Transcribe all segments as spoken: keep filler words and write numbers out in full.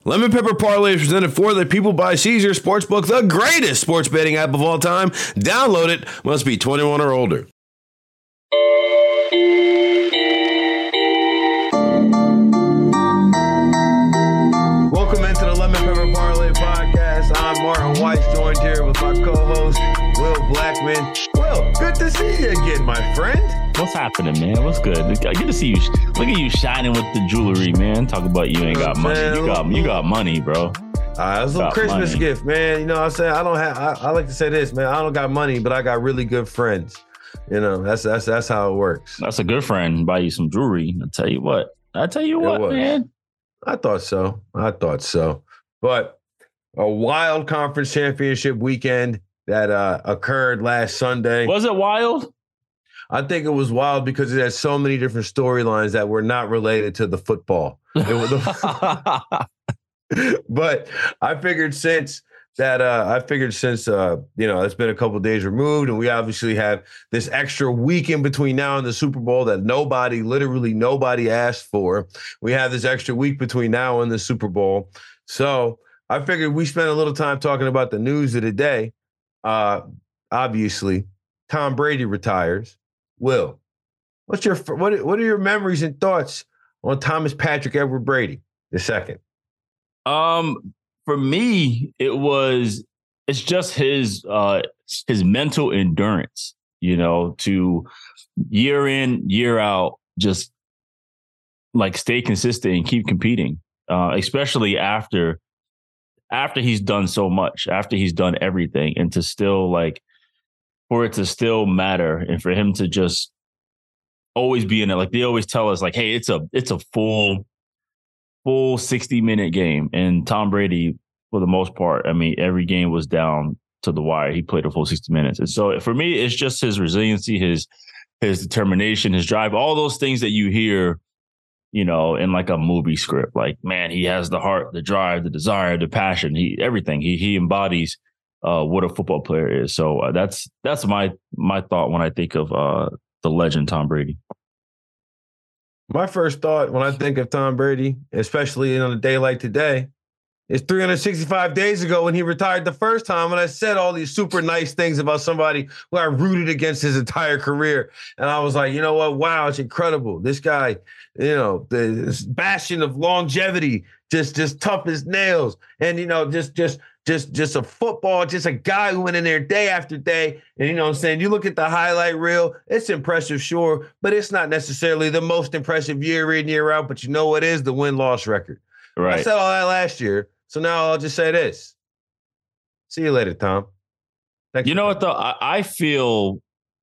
Lemon Pepper Parlay is presented for the people by Caesar Sportsbook, the greatest sports betting app of all time. Download it. Must be twenty-one or older. Welcome into the Lemon Pepper Parlay podcast. I'm Martin Weiss, joined here with my co-host, Will Blackman. Will, good to see you again, my friend. What's happening, man? What's good? Good to see you. Look at you shining with the jewelry, man. Talk about you ain't got money. You got you got money, bro. Uh, it was a little Christmas money. gift, man. You know what I'm saying? I don't have, I, I like to say this, man. I don't got money, but I got really good friends. You know, that's that's that's how it works. That's a good friend. Buy you some jewelry. I'll tell you what. I'll tell you what, man. I thought so. I thought so. But a wild conference championship weekend that uh, occurred last Sunday. Was it wild? I think it was wild because it had so many different storylines that were not related to the football. It was a- but I figured since that, uh, I figured since, uh, you know, it's been a couple of days removed and we obviously have this extra week in between now and the Super Bowl that nobody, literally nobody asked for. We have this extra week between now and the Super Bowl. So I figured we spent a little time talking about the news of the day. Uh, obviously, Tom Brady retires. Will, what's your what? What are your memories and thoughts on Thomas Patrick Edward Brady the second? Um, for me, it was it's just his uh his mental endurance, you know, to year in, year out, just like stay consistent and keep competing, uh, especially after after he's done so much, after he's done everything, and to still like. For it to still matter and for him to just always be in it. Like they always tell us like, hey, it's a it's a full, full sixty minute game. And Tom Brady, for the most part, I mean, every game was down to the wire. He played a full sixty minutes. And so for me, it's just his resiliency, his his determination, his drive, all those things that you hear, you know, in like a movie script. Like, man, he has the heart, the drive, the desire, the passion, he everything. He he embodies Uh, what a football player is. So uh, that's that's my my thought when I think of uh, the legend Tom Brady. My first thought when I think of Tom Brady, especially on a day like today, is three hundred sixty-five days ago when he retired the first time. And I said all these super nice things about somebody who I rooted against his entire career. And I was like, you know what? Wow, it's incredible. This guy, you know, the bastion of longevity, just just tough as nails. And, you know, just just Just just a football, just a guy who went in there day after day. And you know what I'm saying? You look at the highlight reel, it's impressive, sure, but it's not necessarily the most impressive year in, year out. But you know what is? The win-loss record. Right. I said all that last year. So now I'll just say this. See you later, Tom. Thanks you know what, though? I, I feel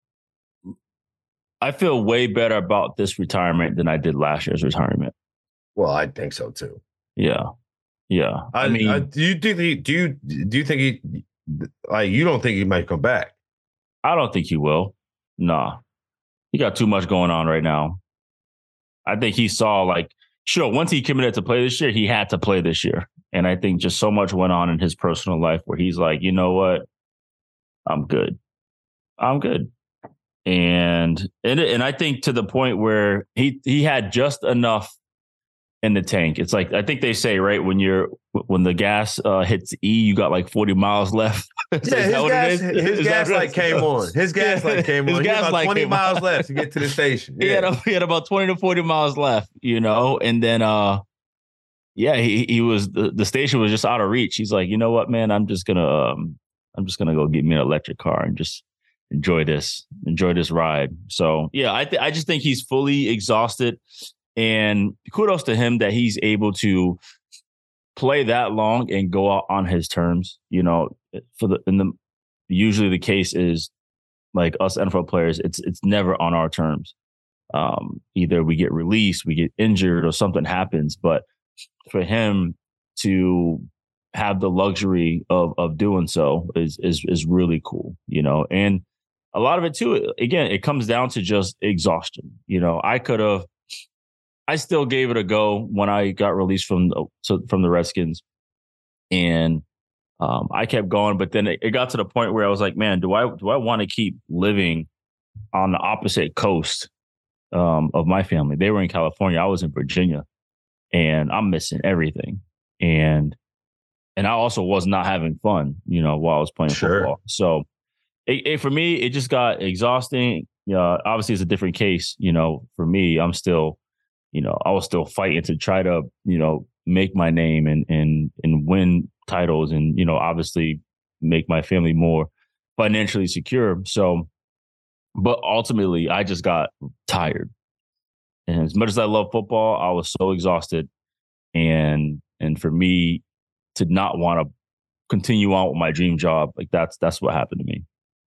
I feel way better about this retirement than I did last year's retirement. Well, I think so, too. Yeah. Yeah, I, I mean, I, do you think he? Do you do you think he? Like, you don't think he might come back? I don't think he will. Nah, he got too much going on right now. I think he saw like, sure, once he committed to play this year, he had to play this year, and I think just so much went on in his personal life where he's like, you know what, I'm good, I'm good, and and and I think to the point where he he had just enough in the tank. It's like, I think they say, right, when you're when the gas uh, hits E, you got like forty miles left. Yeah, his gas, his gas light came on. His gas light came on. His gas about twenty miles left to get to the station. Yeah. He, had a, he had about twenty to forty miles left, you know, and then, uh, yeah, he he was the, the station was just out of reach. He's like, you know what, man, I'm just gonna um, I'm just gonna go get me an electric car and just enjoy this, enjoy this ride. So yeah, I th- I just think he's fully exhausted. And kudos to him that he's able to play that long and go out on his terms. You know, for the in the usually the case is like us N F L players, it's it's never on our terms. Um, either we get released, we get injured, or something happens. But for him to have the luxury of of doing so is is is really cool. You know, and a lot of it too. Again, it comes down to just exhaustion. You know, I could have. I still gave it a go when I got released from the, so, from the Redskins, and um, I kept going. But then it, it got to the point where I was like, "Man, do I do I want to keep living on the opposite coast um, of my family?" They were in California, I was in Virginia, and I'm missing everything. and and I also was not having fun, you know, while I was playing Sure. football. So it, it, for me, it just got exhausting. You know, obviously, it's a different case. You know, for me, I'm still, you know, I was still fighting to try to, you know, make my name and and and win titles, and you know, obviously, make my family more financially secure. So, but ultimately, I just got tired. And as much as I love football, I was so exhausted, and and for me to not want to continue on with my dream job, like that's that's what happened to me.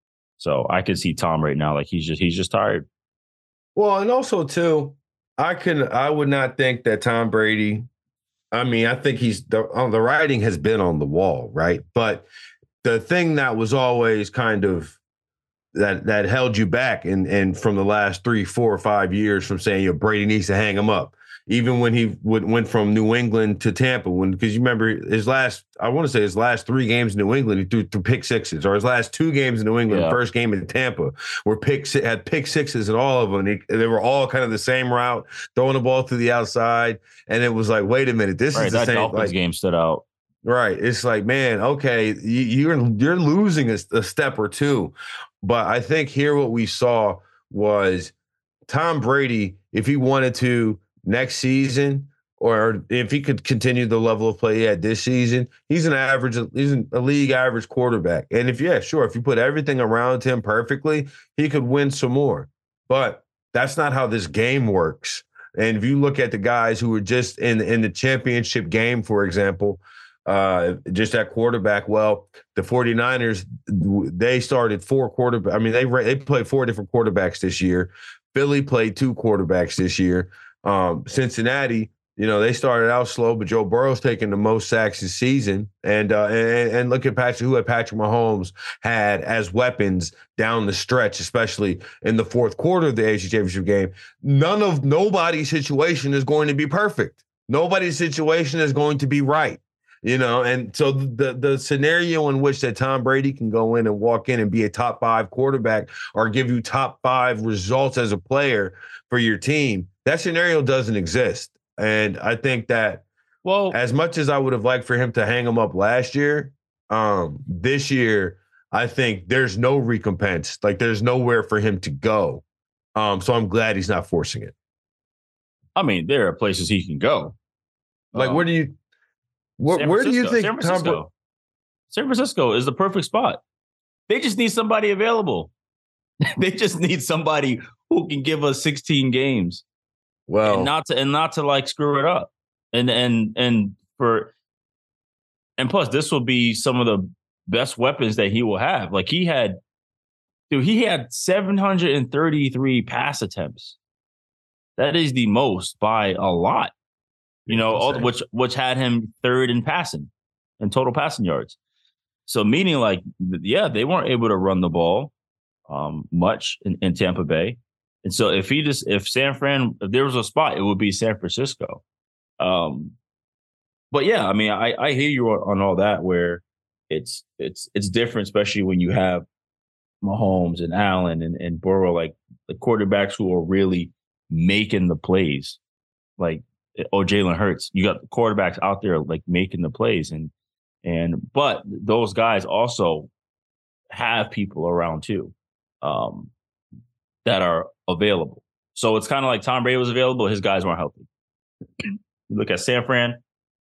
So I can see Tom right now, like he's just he's just tired. Well, and also too, I can I would not think that Tom Brady. I mean, I think he's the uh, the writing has been on the wall, right? But the thing that was always kind of that that held you back and and from the last three, four, or five years from saying, you know, Brady needs to hang him up. Even when he would, went from New England to Tampa, when because you remember his last, I want to say his last three games in New England, he threw, threw pick sixes, or his last two games in New England, Yeah. first game in Tampa, were pick had pick sixes in all of them. They, they were all kind of the same route, throwing the ball to the outside, and it was like, wait a minute, this Right, is the that same. Dolphins Like, game stood out. right, it's like, man, okay, you, you're you're losing a, a step or two, but I think here what we saw was Tom Brady, if he wanted to next season, or if he could continue the level of play he had this season, he's an average, he's a league average quarterback. And if, yeah, sure, if you put everything around him perfectly, he could win some more. But that's not how this game works. And if you look at the guys who were just in, in the championship game, for example, uh, just at quarterback, well, the 49ers, they started four quarterbacks. I mean, they they played four different quarterbacks this year. Philly played two quarterbacks this year. Um, Cincinnati, you know, they started out slow, but Joe Burrow's taking the most sacks this season. And uh, and, and look at Patrick, who had Patrick Mahomes had as weapons down the stretch, especially in the fourth quarter of the A F C Championship game. None of nobody's situation is going to be perfect. Nobody's situation is going to be right. You know, and so the the scenario in which that Tom Brady can go in and walk in and be a top five quarterback or give you top five results as a player for your team, that scenario doesn't exist. And I think that, well, as much as I would have liked for him to hang him up last year, um, this year, I think there's no recompense. Like, there's nowhere for him to go. Um, so I'm glad he's not forcing it. I mean, there are places he can go. Like, um, where do you where, where do you think San Francisco. Tom San Francisco is the perfect spot. They just need somebody available. They just need somebody who can give us sixteen games. Well, and not to and not to like screw it up. And and and for and plus this will be some of the best weapons that he will have. Like he had dude, he had seven hundred thirty-three pass attempts. That is the most by a lot. You know, all, which which had him third in passing and total passing yards. So meaning like, yeah, they weren't able to run the ball um, much in, in Tampa Bay. And so if he just, if San Fran, if there was a spot, it would be San Francisco. Um, but yeah, I mean, I, I hear you on, on all that where it's, it's, it's different, especially when you have Mahomes and Allen and, and Burrow, like the quarterbacks who are really making the plays. Like, oh, Jalen Hurts, you got the quarterbacks out there like making the plays. And, and, but those guys also have people around too um, that are available. So it's kind of like Tom Brady was available. His guys weren't healthy. You look at San Fran,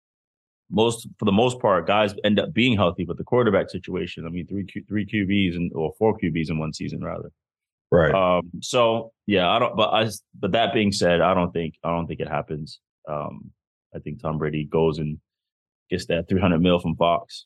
most, for the most part, guys end up being healthy, but the quarterback situation, I mean, three, three Q Bs and or four Q Bs in one season rather. Right. Um, so yeah, I don't, but I, but that being said, I don't think, I don't think it happens. Um, I think Tom Brady goes and gets that three hundred mil from Fox.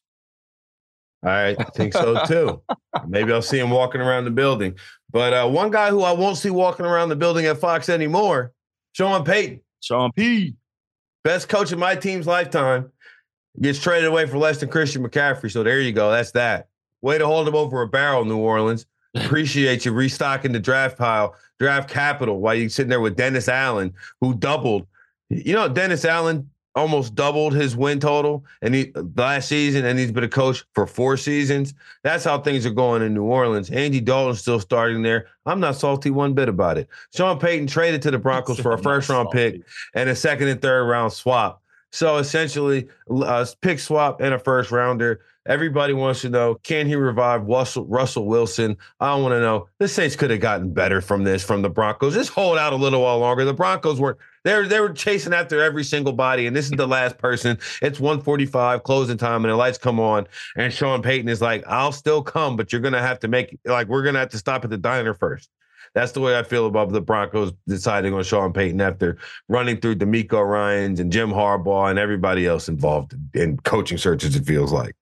I think so too. Maybe I'll see him walking around the building. But uh, one guy who I won't see walking around the building at Fox anymore, Sean Payton. Sean P. Best coach of my team's lifetime. Gets traded away for less than Christian McCaffrey. So there you go. That's that. Way to hold him over a barrel, New Orleans. Appreciate you restocking the draft pile, draft capital, while you're sitting there with Dennis Allen, who doubled. You know, Dennis Allen almost doubled his win total and he last season, and he's been a coach for four seasons. That's how things are going in New Orleans. Andy Dalton's still starting there. I'm not salty one bit about it. Sean Payton traded to the Broncos for a first round pick and a second and third round swap. So essentially, uh, pick swap and a first rounder. Everybody wants to know, can he revive Russell, Russell Wilson? I want to know. The Saints could have gotten better from this, from the Broncos. Just hold out a little while longer. The Broncos weren't, they were, they were chasing after every single body, and this is the last person. It's one forty-five, closing time, and the lights come on, and Sean Payton is like, I'll still come, but you're going to have to make, like, we're going to have to stop at the diner first. That's the way I feel about the Broncos deciding on Sean Payton after running through D'Amico Ryans and Jim Harbaugh and everybody else involved in coaching searches, it feels like.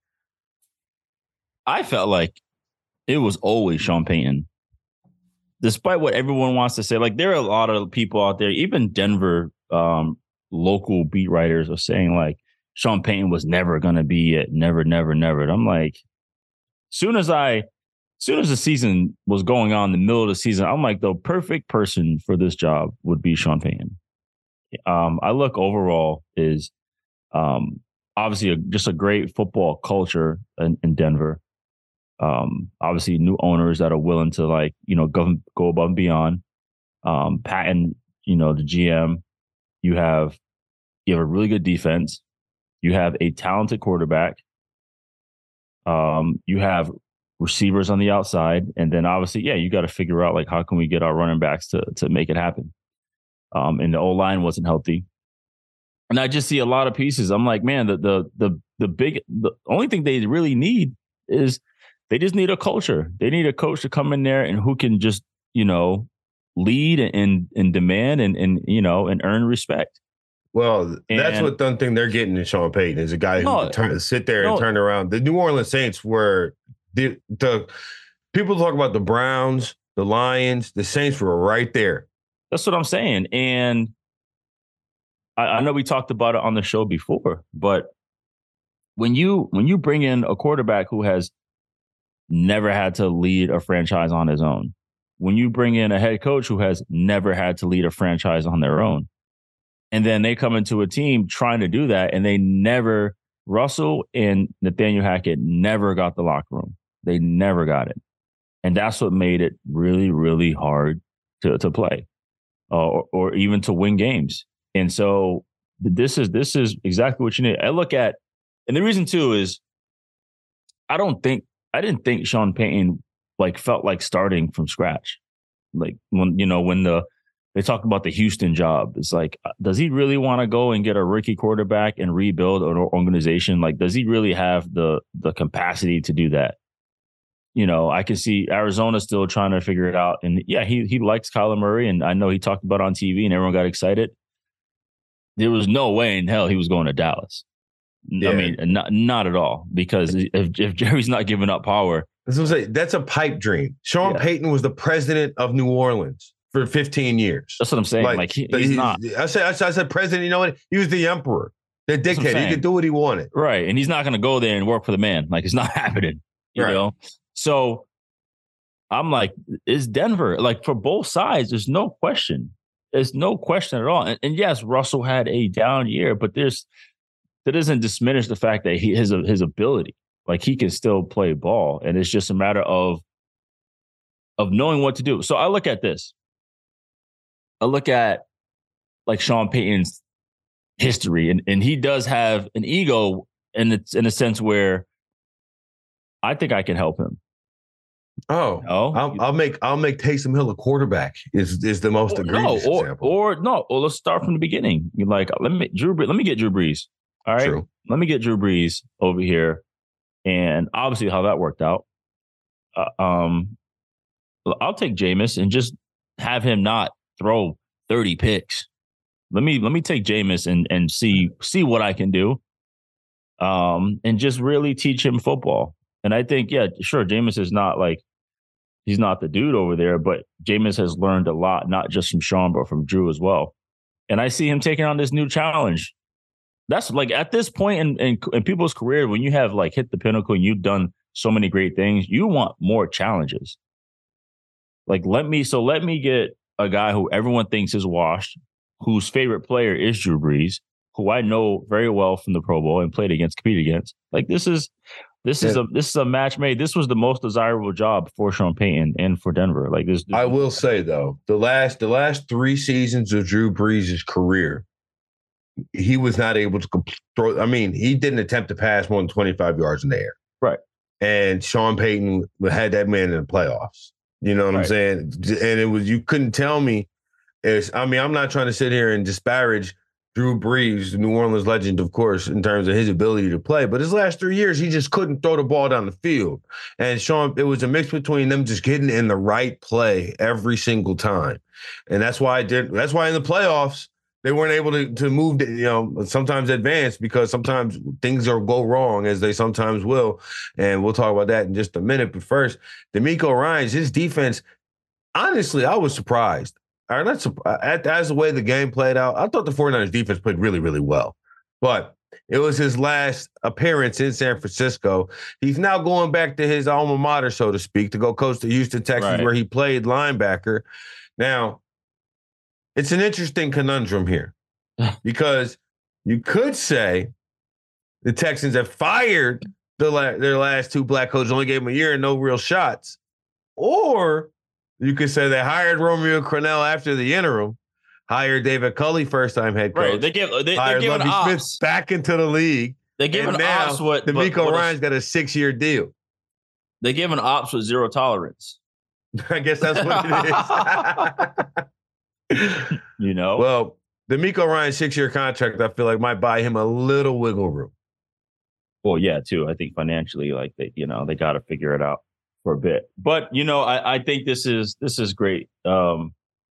I felt like it was always Sean Payton. Despite what everyone wants to say, like there are a lot of people out there, even Denver um, local beat writers are saying like Sean Payton was never going to be it. Never, never, never. And I'm like, soon as I... As soon as the season was going on, the middle of the season, I'm like, the perfect person for this job would be Sean Payton. Um, I look overall is um, obviously a, just a great football culture in, in Denver. Um, obviously, new owners that are willing to like you know go go above and beyond. Um, Patton, you know the G M. You have you have a really good defense. You have a talented quarterback. Um, you have receivers on the outside, and then obviously, yeah, you got to figure out like how can we get our running backs to to make it happen. Um, and the O line wasn't healthy, and I just see a lot of pieces. I'm like, man, the the the the big the only thing they really need is they just need a culture. They need a coach to come in there and who can just you know lead and and demand and and you know and earn respect. Well, that's and, what the thing they're getting in Sean Payton is a guy who no, can turn, sit there no, and turn around. The New Orleans Saints were the the people talk about the Browns, the Lions, the Saints were right there. That's what I'm saying. And I, I know we talked about it on the show before, but when you when you bring in a quarterback who has never had to lead a franchise on his own, when you bring in a head coach who has never had to lead a franchise on their own, and then they come into a team trying to do that, and they never, Russell and Nathaniel Hackett never got the locker room. They never got it. And that's what made it really, really hard to, to play uh, or, or even to win games. And so this is this is exactly what you need. I look at, and the reason too is I don't think, I didn't think Sean Payton like felt like starting from scratch. Like when, you know, when the, they talk about the Houston job. It's like, does he really want to go and get a rookie quarterback and rebuild an organization? Like, does he really have the the capacity to do that? You know, I can see Arizona still trying to figure it out. And yeah, he he likes Kyler Murray, and I know he talked about it on T V, and everyone got excited. There was no way in hell he was going to Dallas. Yeah. I mean, not not at all. Because if if Jerry's not giving up power, that's what I'm saying. That's a pipe dream. Sean yeah. Payton was the president of New Orleans for fifteen years. That's what I'm saying. Like, like he, he's, he's not. I said, I said, I said, president. You know what? He was the emperor, the dictator. He could do what he wanted. Right, and he's not going to go there and work for the man. Like it's not happening. You right. know. So I'm like, is Denver like for both sides? There's no question. There's no question at all. And, and yes, Russell had a down year, but there's that doesn't diminish the fact that he his his ability. Like he can still play ball, and it's just a matter of of knowing what to do. So I look at this. I look at like Sean Payton's history, and, and he does have an ego in it's in a sense where I think I can help him. Oh, no, I'll, I'll make I'll make Taysom Hill a quarterback. Is is the most or, egregious no, or, example? Or no, or let's start from the beginning. You're like, let me Drew. Let me get Drew Brees. All right, True. Let me get Drew Brees over here, and obviously how that worked out. Uh, um, I'll take Jameis and just have him not throw thirty picks. Let me let me take Jameis and and see see what I can do. Um, and just really teach him football. And I think, yeah, sure, Jameis is not like, he's not the dude over there, but Jameis has learned a lot, not just from Sean, but from Drew as well. And I see him taking on this new challenge. That's like at this point in, in, in people's career, when you have like hit the pinnacle and you've done so many great things, you want more challenges. Like, let me, so let me get a guy who everyone thinks is washed, whose favorite player is Drew Brees, who I know very well from the Pro Bowl and played against, competed against. Like this is, This yeah. is a this is a match made. This was the most desirable job for Sean Payton and for Denver. Like this, I will say though, the last the last three seasons of Drew Brees' career, he was not able to throw. I mean, he didn't attempt to pass more than twenty-five yards in the air. Right. And Sean Payton had that man in the playoffs. You know what right. I'm saying? And it was, you couldn't tell me. It's, I mean, I'm not trying to sit here and disparage Drew Brees, the New Orleans legend, of course, in terms of his ability to play. But his last three years, he just couldn't throw the ball down the field. And Sean, it was a mix between them just getting in the right play every single time. And that's why I did. That's why in the playoffs, they weren't able to, to move, to, you know, sometimes advance because sometimes things are go wrong, as they sometimes will. And we'll talk about that in just a minute. But first, DeMeco Ryans, his defense, honestly, I was surprised. I'm not surprised. As the way the game played out, I thought the 49ers defense played really, really well. But it was his last appearance in San Francisco. He's now going back to his alma mater, so to speak, to go coach the Houston Texans, right. where he played linebacker. Now, it's an interesting conundrum here because you could say the Texans have fired the la- their last two black coaches, only gave them a year and no real shots. Or you could say they hired Romeo Crennel after the interim, hired David Culley, first-time head coach. Right. They give they, hired they're giving Lovie ops. Smith back into the league. They're giving ops what DeMeco what, Ryans got a six-year deal. They're giving ops with zero tolerance. I guess that's what it is. You know? Well, DeMeco Ryans' six-year contract, I feel like might buy him a little wiggle room. Well, yeah, too. I think financially, like they, you know, they got to figure it out for a bit. But you know, I, I think this is this is great um,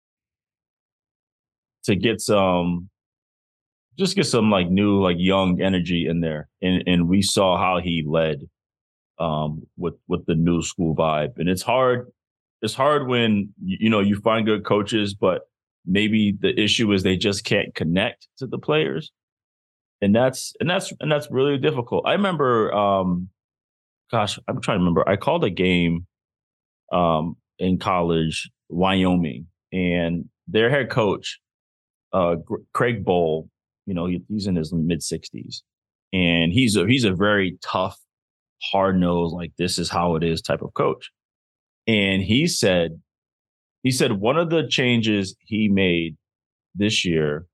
to get some, just get some like new, like young energy in there. And and we saw how he led um, with with the new school vibe. And it's hard. It's hard when you know you find good coaches, but maybe the issue is they just can't connect to the players, and that's and that's and that's really difficult. I remember. Um, Gosh, I'm trying to remember. I called a game um, in college, Wyoming, and their head coach, uh, G- Craig Bowl, you know, he, he's in his mid sixties, and he's a he's a very tough, hard nosed, like this is how it is type of coach. And he said, he said one of the changes he made this year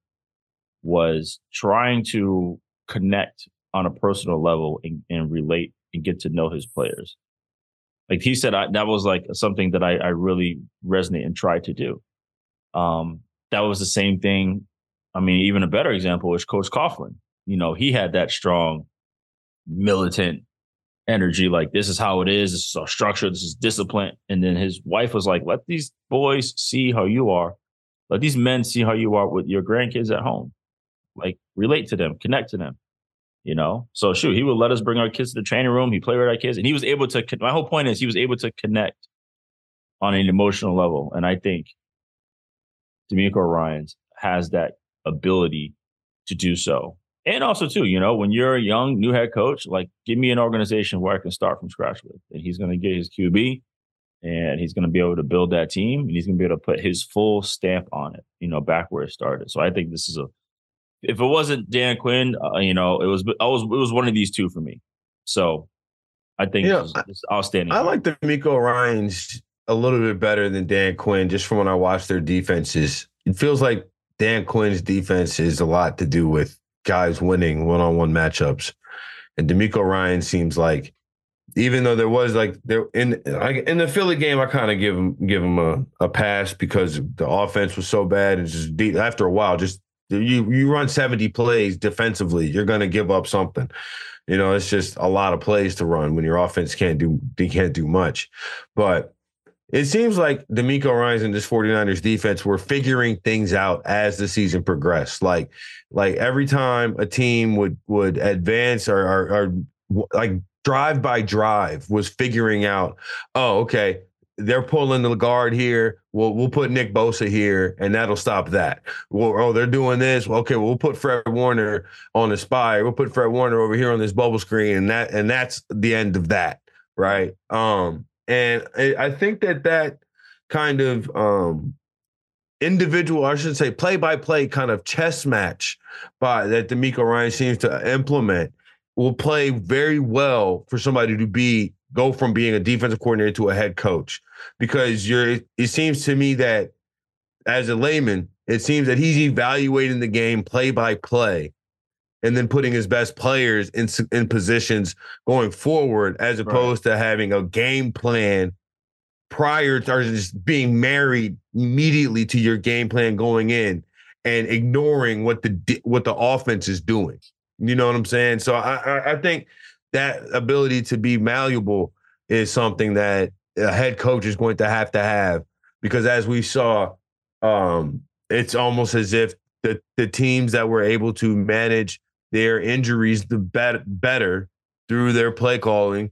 was trying to connect on a personal level and, and relate and get to know his players. Like he said, I, that was like something that I, I really resonate and try to do. Um, that was the same thing. I mean, even a better example is Coach Coughlin. You know, he had that strong militant energy. Like, this is how it is. This is our structure. This is discipline. And then his wife was like, let these boys see how you are. Let these men see how you are with your grandkids at home. Like, relate to them, connect to them. You know, so shoot, he would let us bring our kids to the training room. He played with our kids, and he was able to. My whole point is he was able to connect on an emotional level, and I think DeMeco Ryans has that ability to do so. And also, too, you know, when you're a young new head coach, like, give me an organization where I can start from scratch with, and he's going to get his Q B, and he's going to be able to build that team, and he's going to be able to put his full stamp on it. You know, back where it started. So I think this is a. If it wasn't Dan Quinn, uh, you know, it was I was it was one of these two for me. So I think you know, it's, it's outstanding. I like DeMeco Ryans a little bit better than Dan Quinn, just from when I watch their defenses. It feels like Dan Quinn's defense is a lot to do with guys winning one-on-one matchups, and DeMeco Ryans seems like, even though there was like there in like in the Philly game, I kind of give him give him a, a pass because the offense was so bad, and just deep, after a while, just. You you run seventy plays defensively, you're going to give up something. You know, it's just a lot of plays to run when your offense can't do they can't do much. But it seems like DeMeco Ryans and this 49ers defense were figuring things out as the season progressed. Like like every time a team would would advance or, or, or like drive by drive was figuring out, oh, okay, they're pulling the guard here. We'll we'll put Nick Bosa here, and that'll stop that. Well, oh, they're doing this. Well, okay, we'll put Fred Warner on the spy. We'll put Fred Warner over here on this bubble screen, and that and that's the end of that, right? Um, and I, I think that that kind of um, individual, I should say, play by play kind of chess match by that DeMeco Ryans seems to implement will play very well for somebody to be. Go from being a defensive coordinator to a head coach, because you're. It seems to me that as a layman, it seems that he's evaluating the game play by play and then putting his best players in, in positions going forward, as opposed right. to having a game plan prior to or just being married immediately to your game plan going in and ignoring what the what the offense is doing. You know what I'm saying? So I, I think that ability to be malleable is something that a head coach is going to have to have, because as we saw, um, it's almost as if the, the teams that were able to manage their injuries the bet- better through their play calling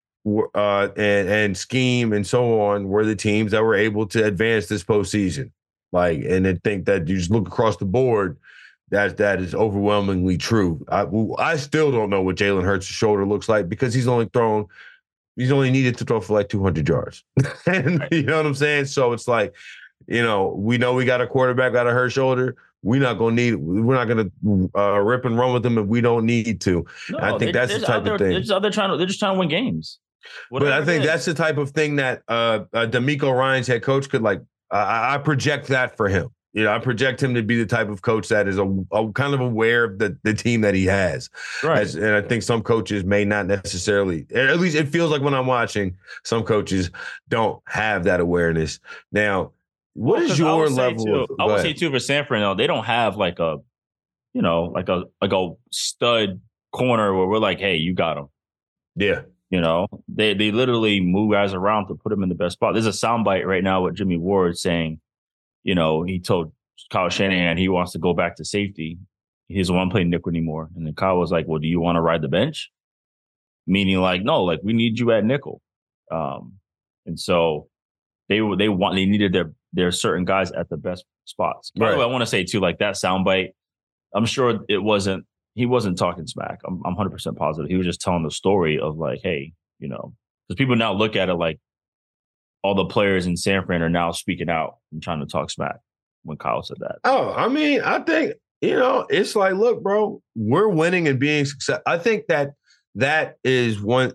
uh, and, and scheme and so on were the teams that were able to advance this postseason. Like, and I think that you just look across the board, that that is overwhelmingly true. I, I still don't know what Jalen Hurts' shoulder looks like, because he's only thrown, he's only needed to throw for like two hundred yards. And you know what I'm saying? So it's like, you know, we know we got a quarterback got a hurt shoulder. We're not gonna need. We're not gonna uh, rip and run with them if we don't need to. No, I think that's the type there, of thing. They're just, they're trying to. They're just trying to win games. But I think that's the type of thing that uh, uh, DeMeco Ryans head coach could like. Uh, I project that for him. You know, I project him to be the type of coach that is a, a kind of aware of the, the team that he has. Right. As, and I think some coaches may not necessarily, at least it feels like when I'm watching, some coaches don't have that awareness. Now, what well, is your level? Too, of, I would say too for San Fran, they don't have like a, you know, like a like a stud corner where we're like, hey, you got him. Yeah. You know, they they literally move guys around to put him in the best spot. There's a soundbite right now with Jimmy Ward saying, you know, he told Kyle Shanahan he wants to go back to safety. He doesn't want to play nickel anymore. And then Kyle was like, well, do you want to ride the bench? Meaning like, no, like we need you at nickel. Um, and so they were they want they needed their their certain guys at the best spots. By right. the way, I want to say too, like that soundbite, I'm sure it wasn't he wasn't talking smack. I'm I'm one hundred percent positive. He was just telling the story of like, hey, you know, because people now look at it like all the players in San Fran are now speaking out and trying to talk smack when Kyle said that. Oh, I mean, I think, you know, it's like, look, bro, we're winning and being successful. I think that that is one.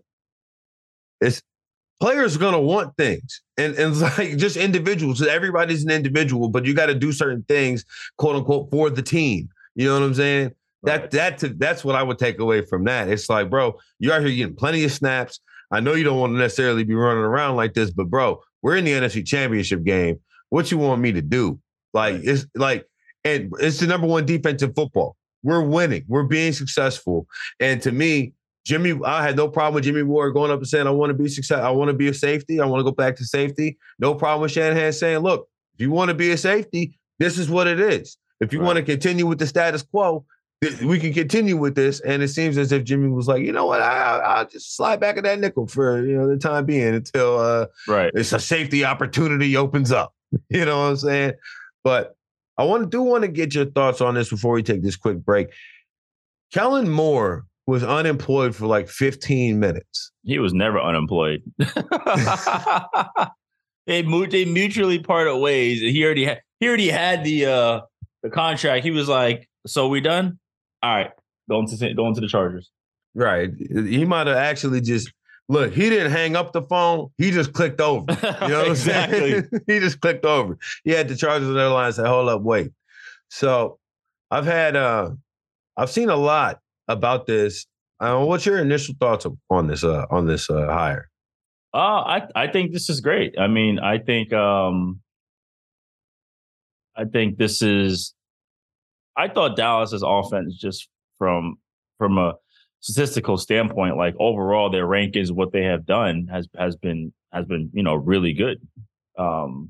It's players are going to want things, and, and it's like just individuals. Everybody's an individual, but you got to do certain things, quote unquote, for the team. You know what I'm saying? Right. That that that's what I would take away from that. It's like, bro, you're out here getting plenty of snaps. I know you don't want to necessarily be running around like this, but bro, we're in the N F C Championship game. What you want me to do? Like, right. it's like, and it's the number one defense in football. We're winning. We're being successful. And to me, Jimmy, I had no problem with Jimmy Ward going up and saying, I want to be success. I want to be a safety. I want to go back to safety. No problem with Shanahan saying, look, if you want to be a safety, this is what it is. If you right. want to continue with the status quo, we can continue with this. And it seems as if Jimmy was like, you know what, I, I'll just slide back at that nickel for, you know, the time being until uh, right. it's a safety opportunity opens up. You know what I'm saying? But I want to do want to get your thoughts on this before we take this quick break. Kellen Moore was unemployed for like fifteen minutes. He was never unemployed. they moved, they mutually parted ways. He already had, he already had the uh, the contract. He was like, so we done? All right, going to going to the Chargers. Right. He might have actually just look. He didn't hang up the phone. He just clicked over. You know what exactly. I'm saying? He just clicked over. He had the Chargers on their line and said, "Hold up, wait." So, I've had, uh, I've seen a lot about this. Uh, what's your initial thoughts on this? Uh, on this uh, hire? Uh, I I think this is great. I mean, I think um, I think this is. I thought Dallas's offense, just from from a statistical standpoint, like overall their rankings, what they have done has has been has been you know really good, um,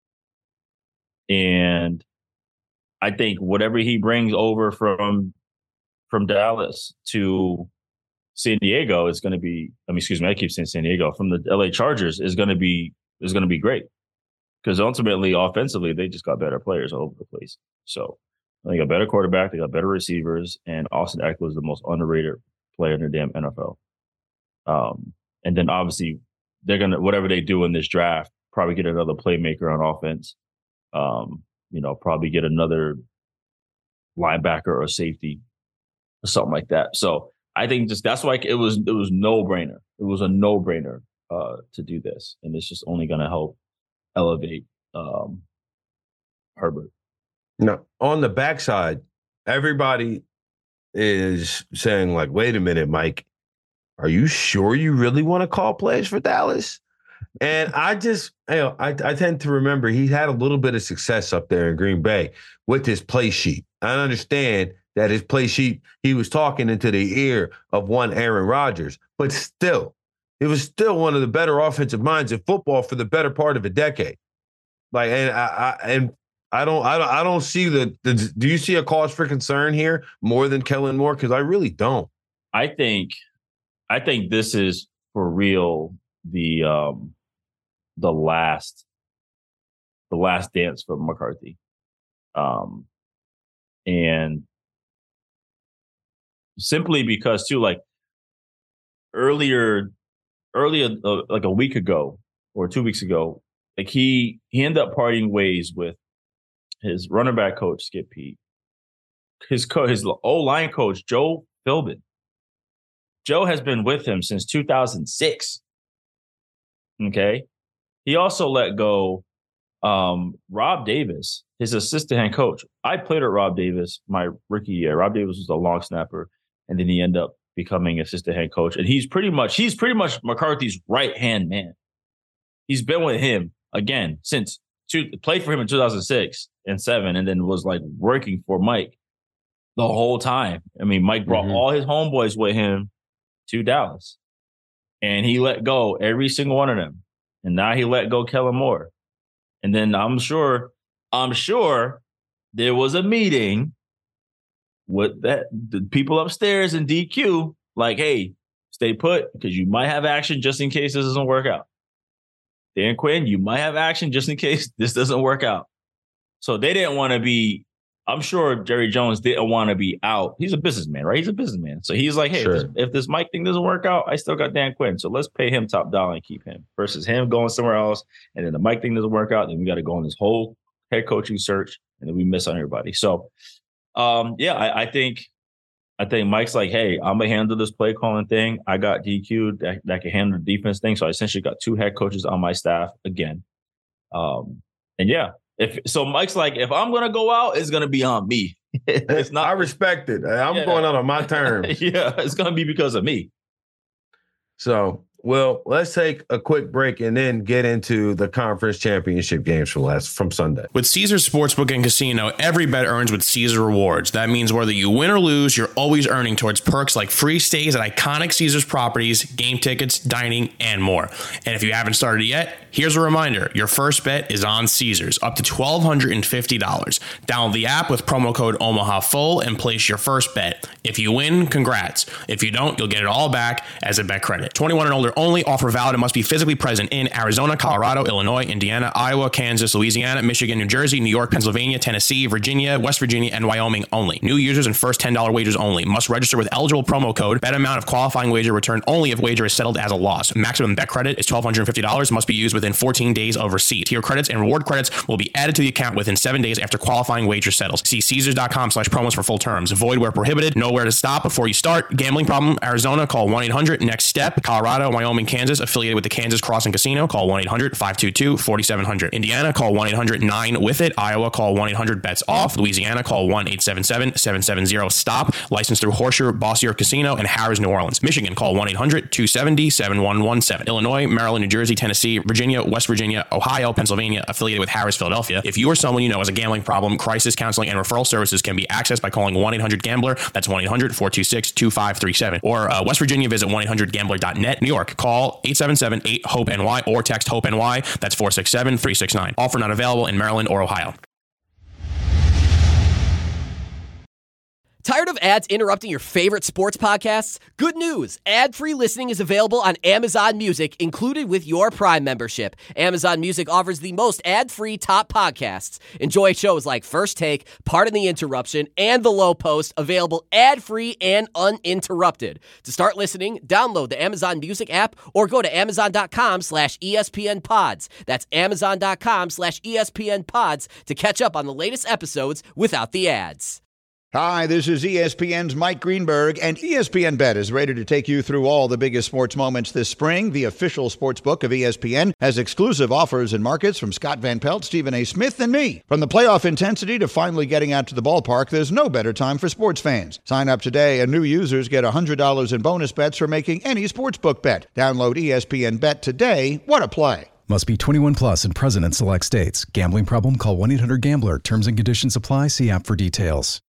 and I think whatever he brings over from from Dallas to San Diego is going to be. I mean, excuse me, I keep saying San Diego from the L A Chargers is going to be is going to be great, because ultimately offensively they just got better players all over the place. So. They got better quarterback, they got better receivers, and Austin Eckler is the most underrated player in the damn N F L. Um, and then obviously they're gonna whatever they do in this draft, probably get another playmaker on offense. Um, you know, probably get another linebacker or safety or something like that. So I think just that's why it was it was no brainer. It was a no brainer uh, to do this, and it's just only gonna help elevate um, Herbert. No, on the backside, everybody is saying, like, wait a minute, Mike, are you sure you really want to call plays for Dallas? And I just, you know, I, I tend to remember he had a little bit of success up there in Green Bay with his play sheet. I understand that his play sheet, he was talking into the ear of one Aaron Rodgers, but still, it was still one of the better offensive minds in football for the better part of a decade. Like, and I, I and I don't, I don't, I don't see the, the. Do you see a cause for concern here more than Kellen Moore? Because I really don't. I think, I think this is for real. The um, the last, the last dance for McCarthy, um, and simply because too, like earlier, earlier, uh, like a week ago or two weeks ago, like he he ended up parting ways with his running back coach Skip Peete, his co- his O-line coach Joe Philbin. Joe has been with him since two thousand six. Okay, he also let go um, Rob Davis, his assistant head coach. I played with Rob Davis my rookie year. Rob Davis was a long snapper, and then he ended up becoming assistant head coach. And he's pretty much he's pretty much McCarthy's right hand man. He's been with him again since two, played for him in two thousand six and seven, and then was like working for Mike the whole time. I mean, Mike brought mm-hmm. all his homeboys with him to Dallas, and he let go every single one of them. And now he let go Kellen Moore. And then I'm sure, I'm sure there was a meeting with that the people upstairs in D Q, like, hey, stay put because you might have action just in case this doesn't work out. Dan Quinn, you might have action just in case this doesn't work out. So they didn't want to be, I'm sure Jerry Jones didn't want to be out. He's a businessman, right? He's a businessman. So he's like, hey, sure. if, this, if this Mike thing doesn't work out, I still got Dan Quinn. So let's pay him top dollar and keep him versus him going somewhere else. And then the Mike thing doesn't work out. Then we got to go on this whole head coaching search and then we miss on everybody. So um, yeah, I, I think I think Mike's like, hey, I'm going to handle this play calling thing. I got D Q'd that, that can handle the defense thing. So I essentially got two head coaches on my staff again. Um, and yeah, if so Mike's like, if I'm going to go out, it's going to be on me. It's not. I respect it. I'm yeah. going out on my terms. Yeah, it's going to be because of me. So, well, let's take a quick break and then get into the conference championship games from last from Sunday. With Caesars Sportsbook and Casino, every bet earns with Caesars Rewards. That means whether you win or lose, you're always earning towards perks like free stays at iconic Caesars properties, game tickets, dining, and more. And if you haven't started yet, here's a reminder. Your first bet is on Caesars, up to one thousand two hundred fifty dollars. Download the app with promo code OMAHAFULL and place your first bet. If you win, congrats. If you don't, you'll get it all back as a bet credit. twenty-one and older only. Offer valid and must be physically present in Arizona, Colorado, Illinois, Indiana, Iowa, Kansas, Louisiana, Michigan, New Jersey, New York, Pennsylvania, Tennessee, Virginia, West Virginia, and Wyoming only. New users and first ten dollars wagers only. Must register with eligible promo code. Bet amount of qualifying wager returned only if wager is settled as a loss. Maximum bet credit is one thousand two hundred fifty dollars. Must be used within fourteen days of receipt. Tier credits and reward credits will be added to the account within seven days after qualifying wager settles. See Caesars.com slash promos for full terms. Void where prohibited. Nowhere to stop before you start. Gambling problem? Arizona? Call one eight hundred next step. Colorado, Wyoming, Kansas, affiliated with the Kansas Crossing Casino. Call one eight hundred five two two four seven zero zero. Indiana, call one eight hundred nine with it. Iowa, call one eight hundred bets off. Louisiana, call one eight seven seven seven seven zero stop. Licensed through Horseshoe, Bossier Casino, and Harrah's, New Orleans. Michigan, call one eight hundred two seven zero seven one one seven. Illinois, Maryland, New Jersey, Tennessee, Virginia, West Virginia, Ohio, Pennsylvania, affiliated with Harrah's, Philadelphia. If you or someone you know has a gambling problem, crisis counseling and referral services can be accessed by calling one eight hundred gambler. That's one eight hundred four two six two five three seven. Or uh, West Virginia, visit one eight hundred gambler dot net. New York, call eight seven seven eight hope N Y or text HOPE-NY. That's four six seven three six nine. Offer not available in Maryland or Ohio. Tired of ads interrupting your favorite sports podcasts? Good news! Ad-free listening is available on Amazon Music, included with your Prime membership. Amazon Music offers the most ad-free top podcasts. Enjoy shows like First Take, Pardon the Interruption, and The Low Post, available ad-free and uninterrupted. To start listening, download the Amazon Music app or go to amazon.com slash ESPN pods. That's amazon.com slash ESPN pods to catch up on the latest episodes without the ads. Hi, this is E S P N's Mike Greenberg, and E S P N Bet is ready to take you through all the biggest sports moments this spring. The official sports book of E S P N has exclusive offers and markets from Scott Van Pelt, Stephen A. Smith, and me. From the playoff intensity to finally getting out to the ballpark, there's no better time for sports fans. Sign up today, and new users get one hundred dollars in bonus bets for making any sportsbook bet. Download E S P N Bet today. What a play. Must be twenty-one plus and present in select states. Gambling problem? Call one eight hundred gambler. Terms and conditions apply. See app for details.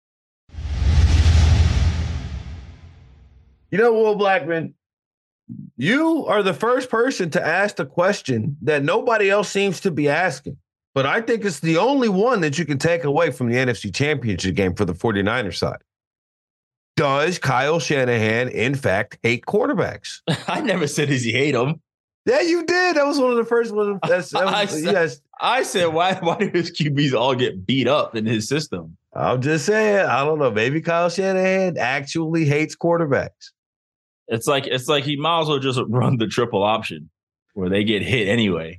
You know, Will Blackman, you are the first person to ask the question that nobody else seems to be asking. But I think it's the only one that you can take away from the N F C Championship game for the 49ers side. Does Kyle Shanahan, in fact, hate quarterbacks? I never said does he hate them. Yeah, you did. That was one of the first ones. That's, that was, I said, yes. I said, why, why do his Q Bs all get beat up in his system? I'm just saying, I don't know. Maybe Kyle Shanahan actually hates quarterbacks. It's like it's like he might as well just run the triple option where they get hit anyway.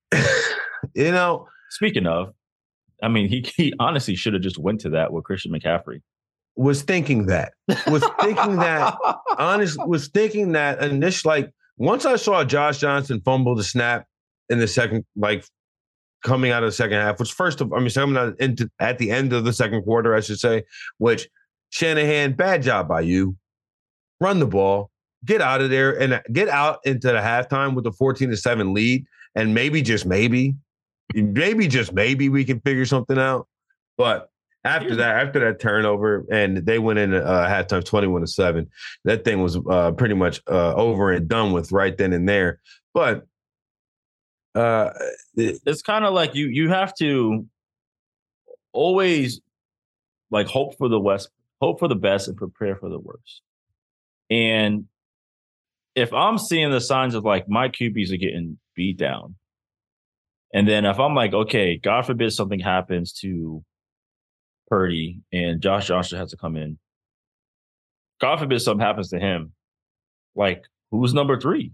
You know, speaking of, I mean, he he honestly should have just went to that with Christian McCaffrey. Was thinking that. Was thinking that. Honestly, was thinking that. And this, like, once I saw Josh Johnson fumble the snap in the second, like coming out of the second half, which first of, I mean, coming out into at the end of the second quarter, I should say, which Shanahan, bad job by you. Run the ball, get out of there, and get out into the halftime with a fourteen to seven lead, and maybe just maybe, maybe just maybe we can figure something out. But after that, after that turnover, and they went in uh, halftime twenty-one to seven, that thing was uh, pretty much uh, over and done with right then and there. But uh, it, it's kind of like you you have to always like hope for the West, hope for the best, and prepare for the worst. And if I'm seeing the signs of like my Q Bs are getting beat down, and then if I'm like, okay, God forbid something happens to Purdy and Josh Johnson has to come in. God forbid something happens to him. Like, who's number three?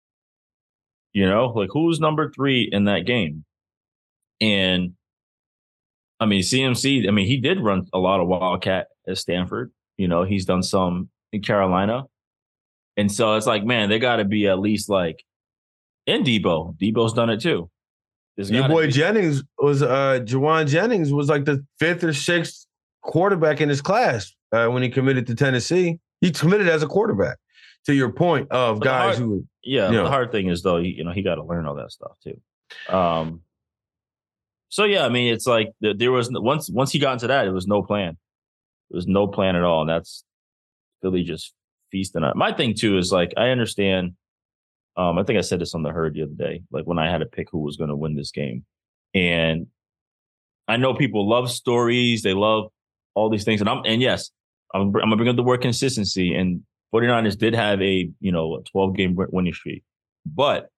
You know, like who's number three in that game? And I mean, C M C, I mean, he did run a lot of Wildcat at Stanford. You know, he's done some in Carolina. And so it's like, man, they got to be at least like, and Debo. Debo's done it too. There's your boy be. Jennings was, uh, Jawan Jennings was like the fifth or sixth quarterback in his class uh, when he committed to Tennessee. He committed as a quarterback. To your point of but guys hard, who. Yeah, you know, the hard thing is, though, he, you know, he got to learn all that stuff too. Um, so, yeah, I mean, it's like there was once once he got into that, it was no plan. There was no plan at all. And that's Philly just feasting on it. My thing, too, is like, I understand. Um, I think I said this on the herd the other day, like when I had to pick who was going to win this game. And I know people love stories. They love all these things. And I'm, and yes, I'm, I'm going to bring up the word consistency. And 49ers did have a, you know, a twelve game winning streak, but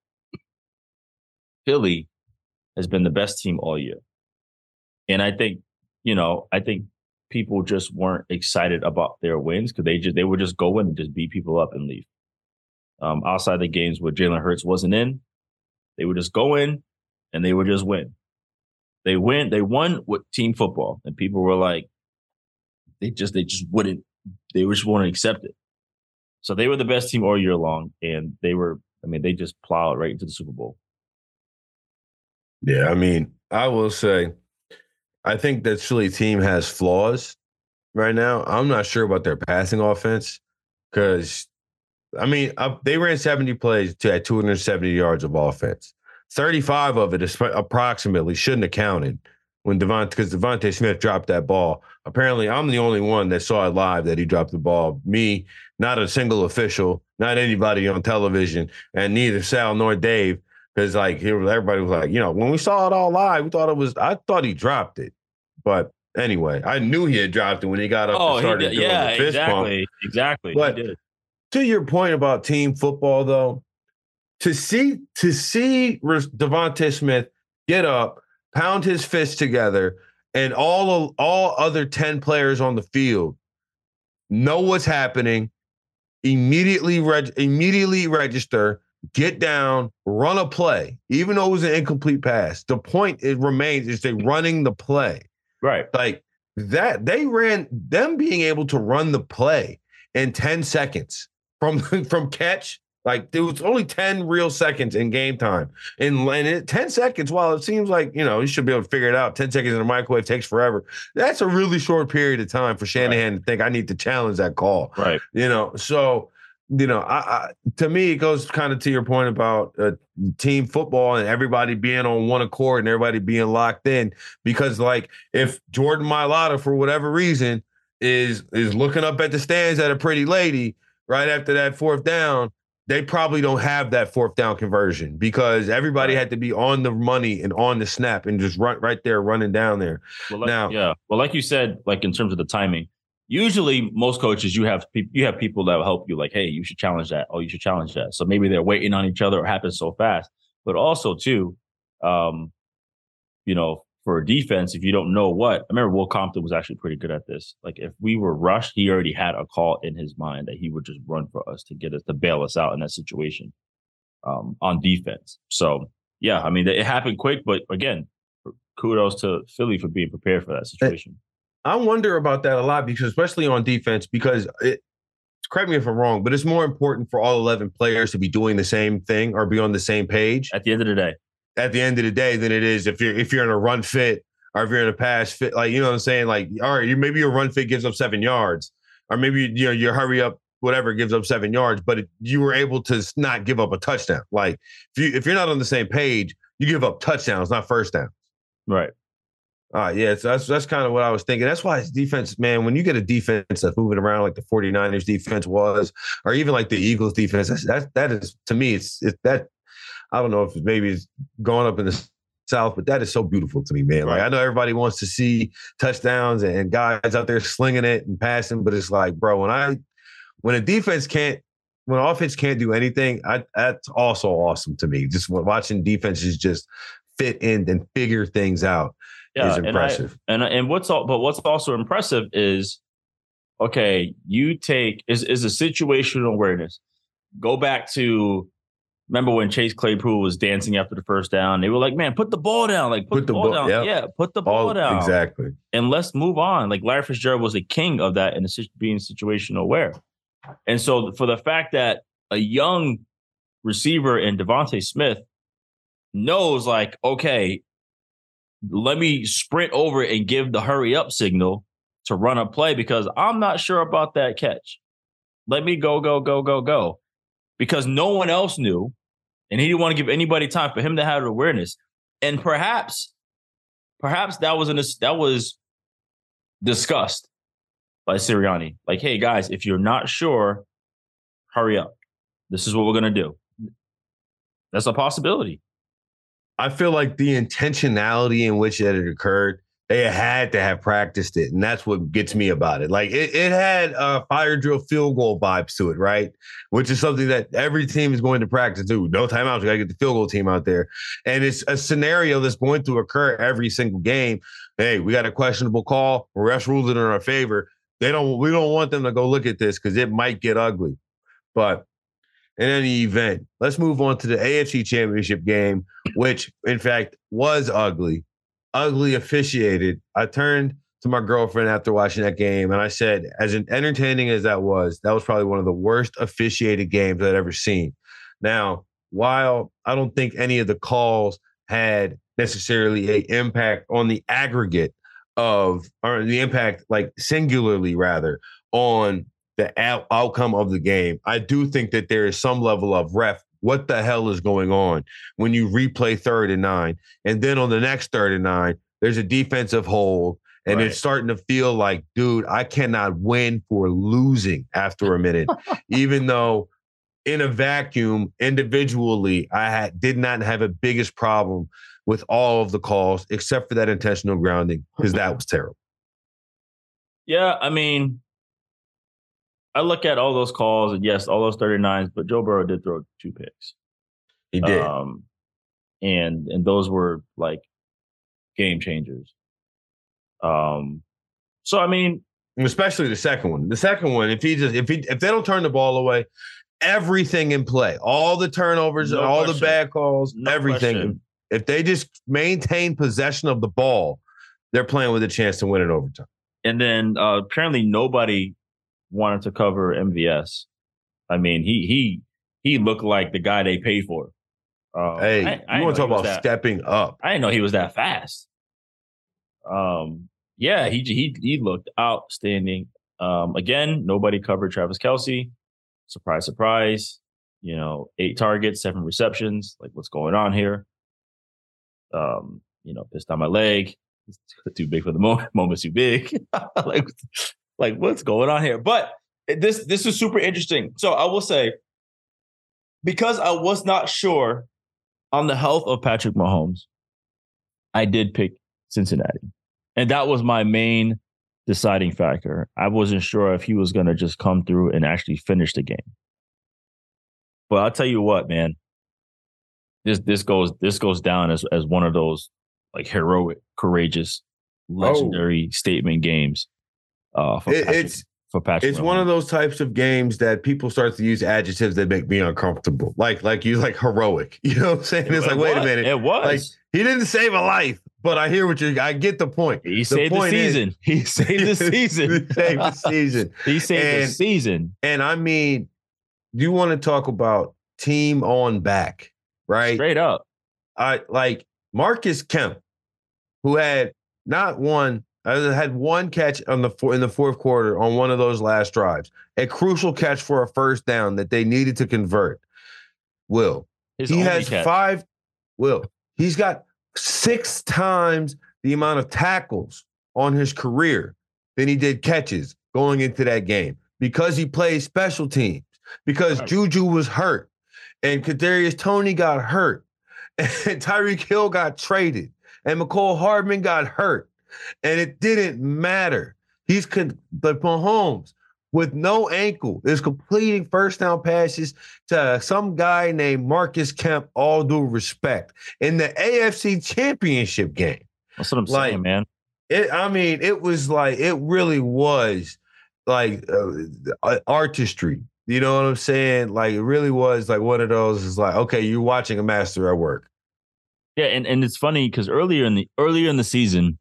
Philly has been the best team all year. And I think, you know, I think people just weren't excited about their wins because they just, they would just go in and just beat people up and leave. Um, outside the games where Jalen Hurts wasn't in, they would just go in and they would just win. They win, they won with team football, and people were like, they just, they just wouldn't, they just wouldn't accept it. So they were the best team all year long, and they were, I mean, they just plowed right into the Super Bowl. Yeah, I mean, I will say, I think that Philly team has flaws right now. I'm not sure about their passing offense because, I mean, uh, they ran seventy plays to at two hundred seventy yards of offense. thirty-five of it is approximately shouldn't have counted when Devontae, because Devontae Smith dropped that ball. Apparently, I'm the only one that saw it live that he dropped the ball. Me, not a single official, not anybody on television, and neither Sal nor Dave. Because like here, everybody was like, you know, when we saw it all live, we thought it was. I thought he dropped it, but anyway, I knew he had dropped it when he got up oh, and started did, doing yeah, the fist exactly, pump. exactly. But he did. To your point about team football, though, to see to see Devontae Smith get up, pound his fists together, and all all other ten players on the field know what's happening, immediately reg- immediately register, get down, run a play, even though it was an incomplete pass. The point it remains is they running the play. Right. Like that they ran them being able to run the play in ten seconds from from catch. Like there was only ten real seconds in game time. And, and it, ten seconds, while it seems like, you know, you should be able to figure it out. ten seconds in a microwave takes forever. That's a really short period of time for Shanahan right. to think I need to challenge that call. Right. You know, so, you know, I, I to me, it goes kind of to your point about uh, team football and everybody being on one accord and everybody being locked in. Because, like, if Jordan Mailata, for whatever reason, is is looking up at the stands at a pretty lady right after that fourth down, they probably don't have that fourth down conversion because everybody had to be on the money and on the snap and just run right there, running down there. Well, like, now, yeah. Well, like you said, like in terms of the timing, usually most coaches, you have pe- you have people that will help you. Like, hey, you should challenge that. Oh, you should challenge that. So maybe they're waiting on each other. Or it happens so fast. But also too, um, you know, for a defense, if you don't know what, I remember Will Compton was actually pretty good at this. Like if we were rushed, he already had a call in his mind that he would just run for us to get us to bail us out in that situation um, on defense. So yeah, I mean, it happened quick, but again, kudos to Philly for being prepared for that situation. I wonder about that a lot because especially on defense, because it, correct me if I'm wrong, but it's more important for all eleven players to be doing the same thing or be on the same page. At the end of the day. At the end of the day than it is if you're if you're in a run fit or if you're in a pass fit. Like, you know what I'm saying? Like, all right, you maybe your run fit gives up seven yards or maybe, you know, your hurry up, whatever gives up seven yards, but it, you were able to not give up a touchdown. Like if you if you're not on the same page, you give up touchdowns, not first downs. Right. All right, yeah, so that's that's kind of what I was thinking. That's why it's defense, man, when you get a defense that's moving around like the 49ers defense was, or even like the Eagles defense, that's, that, that is, to me, it's, it's that, I don't know if maybe it's going up in the South, but that is so beautiful to me, man. Like, I know everybody wants to see touchdowns and guys out there slinging it and passing, but it's like, bro, when I, when a defense can't, when offense can't do anything, I, that's also awesome to me. Just watching defenses just fit in and figure things out yeah, is impressive. And, I, and and what's all, but what's also impressive is, okay, you take is is a situational awareness. Go back to. Remember when Chase Claypool was dancing after the first down? They were like, man, put the ball down. Like, put, put the, the ball, ball down. Yep. Yeah, put the ball All, down. Exactly. And let's move on. Like, Larry Fitzgerald was the king of that and being situational aware. And so for the fact that a young receiver in Devontae Smith knows, like, okay, let me sprint over and give the hurry up signal to run a play because I'm not sure about that catch. Let me go, go, go, go, go. Because no one else knew. And he didn't want to give anybody time for him to have awareness. And perhaps, perhaps that was an, that was discussed by Sirianni. Like, hey, guys, if you're not sure, hurry up. This is what we're going to do. That's a possibility. I feel like the intentionality in which it had occurred, they had to have practiced it. And that's what gets me about it. Like it, it had uh, fire drill field goal vibes to it, right? Which is something that every team is going to practice too. No timeouts. We got to get the field goal team out there. And it's a scenario that's going to occur every single game. Hey, we got a questionable call. Refs ruled it in our favor. They don't, we don't want them to go look at this because it might get ugly. But in any event, let's move on to the A F C Championship game, which in fact was ugly. Ugly officiated. I turned to my girlfriend after watching that game and I said, as entertaining as that was, that was probably one of the worst officiated games I'd ever seen. Now, while I don't think any of the calls had necessarily an impact on the aggregate of, or the impact, like singularly rather, on the out- outcome of the game, I do think that there is some level of ref. What the hell is going on when you replay third and nine? And then on the next third and nine, there's a defensive hold. And right. It's starting to feel like, dude, I cannot win for losing after a minute, even though in a vacuum, individually, I had, did not have a biggest problem with all of the calls except for that intentional grounding, because that was terrible. Yeah, I mean, I look at all those calls, and yes, all those thirty-nines, but Joe Burrow did throw two picks. He did. Um, and and those were like game changers. Um, so I mean, especially the second one. The second one, if he just if he if they don't turn the ball away, everything in play, all the turnovers, no all question. the bad calls, no everything. Question. If they just maintain possession of the ball, they're playing with a chance to win in overtime. And then uh, apparently nobody wanted to cover M V S. I mean, he he he looked like the guy they paid for. Uh, hey, I, I you want to talk about that, stepping up? I didn't know he was that fast. Um, yeah, he he he looked outstanding. Um, again, nobody covered Travis Kelce. Surprise, surprise. You know, eight targets, seven receptions. Like, what's going on here? Um, you know, pissed on my leg. It's too big for the moment. Moment's too big. like, like, what's going on here? But this this is super interesting. So I will say, because I was not sure on the health of Patrick Mahomes, I did pick Cincinnati. And that was my main deciding factor. I wasn't sure if he was going to just come through and actually finish the game. But I'll tell you what, man, this this goes this goes down as as one of those like heroic, courageous, legendary oh. statement games. Uh, for it, Patrick, it's for Patrick it's Mahomes. One of those types of games that people start to use adjectives that make me uncomfortable. Like like you like heroic. You know what I'm saying? It's it like, wait was. a minute. It was. Like, he didn't save a life, but I hear what you I get the point. He the saved point the season. Is, he saved the season. he saved the season. he saved and, the season. And I mean, you want to talk about team on back, right? Straight up. I like Marcus Kemp, who had not one, uh, had one catch on the four, in the fourth quarter on one of those last drives, a crucial catch for a first down that they needed to convert. Will His he has catch. five? Will he's got six times the amount of tackles on his career than he did catches going into that game because he played special teams, because right. Juju was hurt and Kadarius Toney got hurt and Tyreek Hill got traded and McCole Hardman got hurt, and it didn't matter. He's con- the Mahomes with no ankle is completing first down passes to some guy named Marcus Kemp, all due respect, in the A F C Championship game. That's what I'm like, saying, man. It, I mean, it was like, it really was like uh, artistry. You know what I'm saying? Like, it really was like one of those, is like, okay, you're watching a master at work. Yeah, and, and it's funny because earlier in the earlier in the season,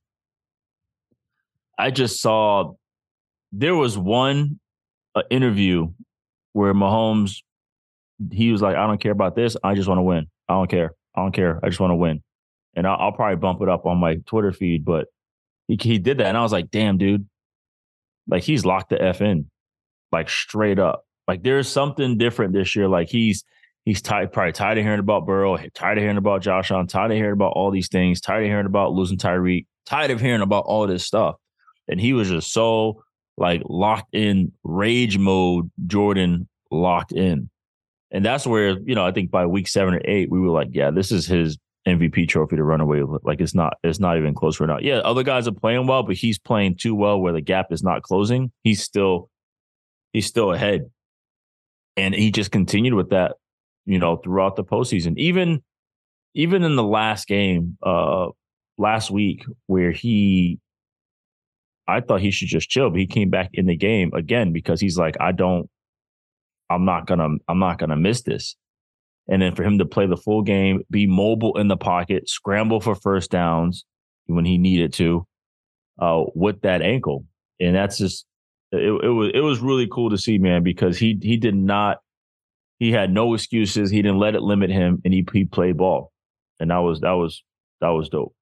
I just saw there was one uh, interview where Mahomes, he was like, I don't care about this. I just want to win. I don't care. I don't care. I just want to win. And I'll, I'll probably bump it up on my Twitter feed, but he, he did that. And I was like, damn, dude, like he's locked the F in, like straight up. Like there's something different this year. Like he's, he's tired, probably tired of hearing about Burrow, tired of hearing about Josh Allen, tired of hearing about all these things, tired of hearing about losing Tyreek, tired of hearing about all this stuff. And he was just so like locked in rage mode, Jordan locked in. And that's where, you know, I think by week seven or eight, we were like, yeah, this is his M V P trophy to run away with. Like it's not, it's not even close right now. Yeah, other guys are playing well, but he's playing too well where the gap is not closing. He's still, he's still ahead. And he just continued with that, you know, throughout the postseason. Even, even in the last game, uh, last week, where he, I thought he should just chill, but he came back in the game again because he's like, I don't, I'm not gonna, I'm not gonna miss this. And then for him to play the full game, be mobile in the pocket, scramble for first downs when he needed to, uh, with that ankle, and that's just, it, it was, it was really cool to see, man, because he he did not, he had no excuses, he didn't let it limit him, and he he played ball, and that was that was that was dope.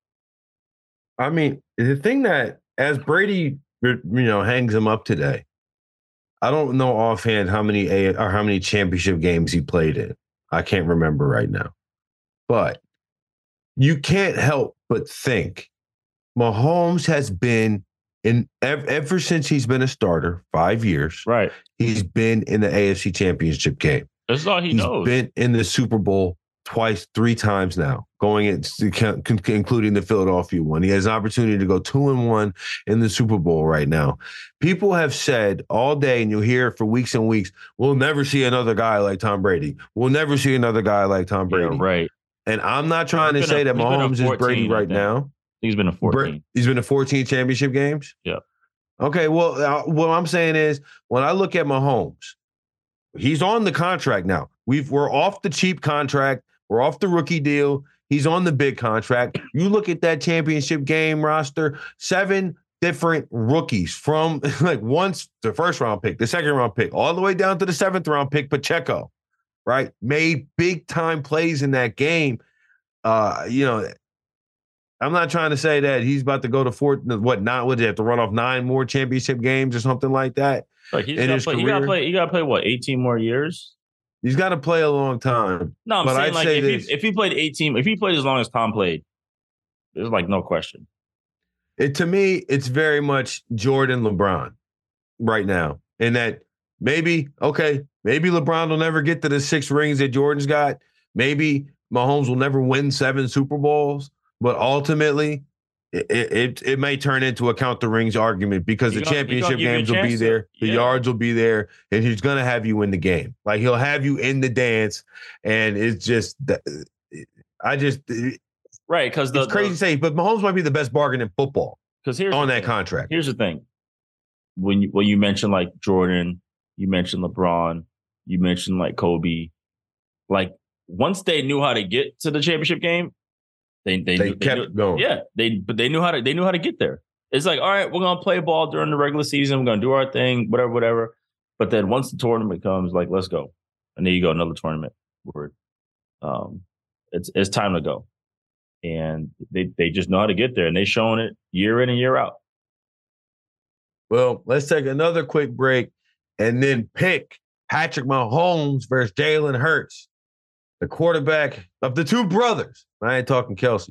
I mean, the thing that, as Brady, you know, hangs him up today, I don't know offhand how many A or how many championship games he played in. I can't remember right now. But you can't help but think Mahomes has been in ever, ever since he's been a starter, five years. Right. He's been in the A F C Championship game. That's all he he's knows. He's been in the Super Bowl twice, three times now, going into including the Philadelphia one. He has an opportunity to go two and one in the Super Bowl right now. People have said all day, and you'll hear it for weeks and weeks, we'll never see another guy like Tom Brady. We'll never see another guy like Tom Brady. Yeah, right. And I'm not trying to say a, that Mahomes is Brady right now. He's been a fourteen. He's been to fourteen championship games? Yeah. Okay, well, uh, what I'm saying is, when I look at Mahomes, he's on the contract now. We've, we're off the cheap contract. We're off the rookie deal. He's on the big contract. You look at that championship game roster, seven different rookies from like once the first round pick, the second round pick, all the way down to the seventh round pick, Pacheco, right? Made big time plays in that game. Uh, you know, I'm not trying to say that he's about to go to four, what not would he have to run off nine more championship games or something like that. Like he's in gotta his play, career. you gotta play, you gotta play what, eighteen more years? He's got to play a long time. No, I'm but saying I'd like say if this, he if he played eighteen, if he played as long as Tom played, there's like no question. it to me, it's very much Jordan LeBron right now. In that maybe, okay, maybe LeBron will never get to the six rings that Jordan's got. Maybe Mahomes will never win seven Super Bowls, but ultimately it it, it may turn into a count the rings argument because He the gonna- he championship gonna give you a games will be chance to- there, the yeah. yards will be there, and he's gonna have you in the game. Like he'll have you in the dance, and it's just that I just it, Right, because the it's crazy the, to say, but Mahomes might be the best bargain in football because here's on the that thing. contract. Here's the thing. When you when you mention like Jordan, you mentioned LeBron, you mentioned like Kobe, like once they knew how to get to the championship game, they they, They knew, kept knew, going. Yeah, they but they knew how to they knew how to get there. It's like, all right, we're gonna play ball during the regular season, we're gonna do our thing, whatever, whatever. But then once the tournament comes, like, let's go. And there you go, another tournament where um it's it's time to go. And they they just know how to get there, and they've shown it year in and year out. Well, let's take another quick break and then pick Patrick Mahomes versus Jalen Hurts, the quarterback of the two brothers. I ain't talking Kelsey.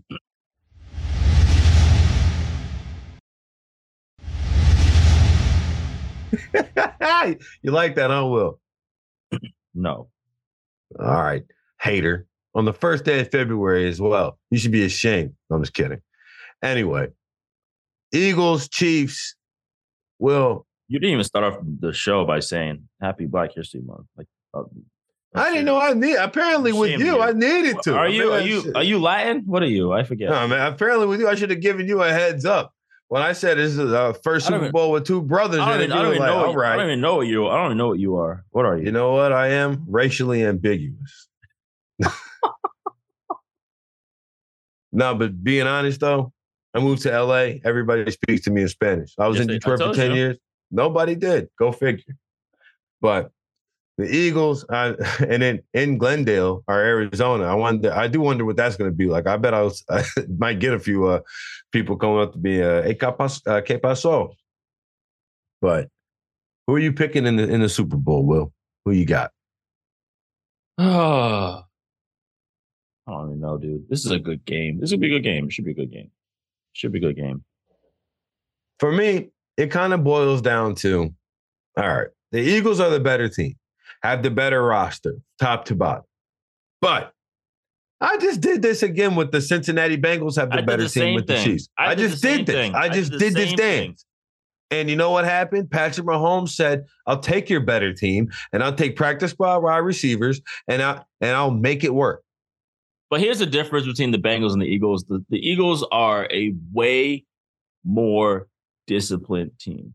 You like that, huh, Will? No. All right, hater. On the first day of February as well. You should be ashamed. I'm just kidding. Anyway, Eagles, Chiefs. Will, You didn't even start off the show by saying Happy Black History Month. Like, uh, I didn't know I need. Apparently, with Shame on you, you. I needed to. Are I you mean, are I you should- are you Latin? What are you? I forget. No, man. Apparently, with you, I should have given you a heads up when I said this is the first I don't Super even- Bowl with two brothers. I don't in it, even, I you don't were even like, know. all What you, I don't right. even know what you. I don't even know what you are. What are you? You know what I am? Racially ambiguous. No, but being honest though, I moved to L A. Everybody speaks to me in Spanish. I was Yes, in they- I Detroit for told ten you. years. Nobody did. Go figure. But the Eagles, I, and then in Glendale or Arizona, I wonder. I do wonder what that's going to be like. I bet I, was, I might get a few uh, people coming up to be uh, "Hey, ¿qué pas- uh, qué pasó?" But who are you picking in the in the Super Bowl, Will? Who you got? Oh, I don't even know, dude. This is a good game. This will be a good game. It should be a good game. Should be a good game. For me, it kind of boils down to, all right, the Eagles are the better team, have the better roster, top to bottom. But I just did this again with the Cincinnati Bengals have the I did better the team same with thing. the Chiefs. I I, did just the same did this. thing. I I just did the did this same dance. And you know what happened? Patrick Mahomes said, I'll take your better team and I'll take practice squad wide receivers and I and I'll make it work. But here's the difference between the Bengals and the Eagles. The, the Eagles are a way more disciplined team.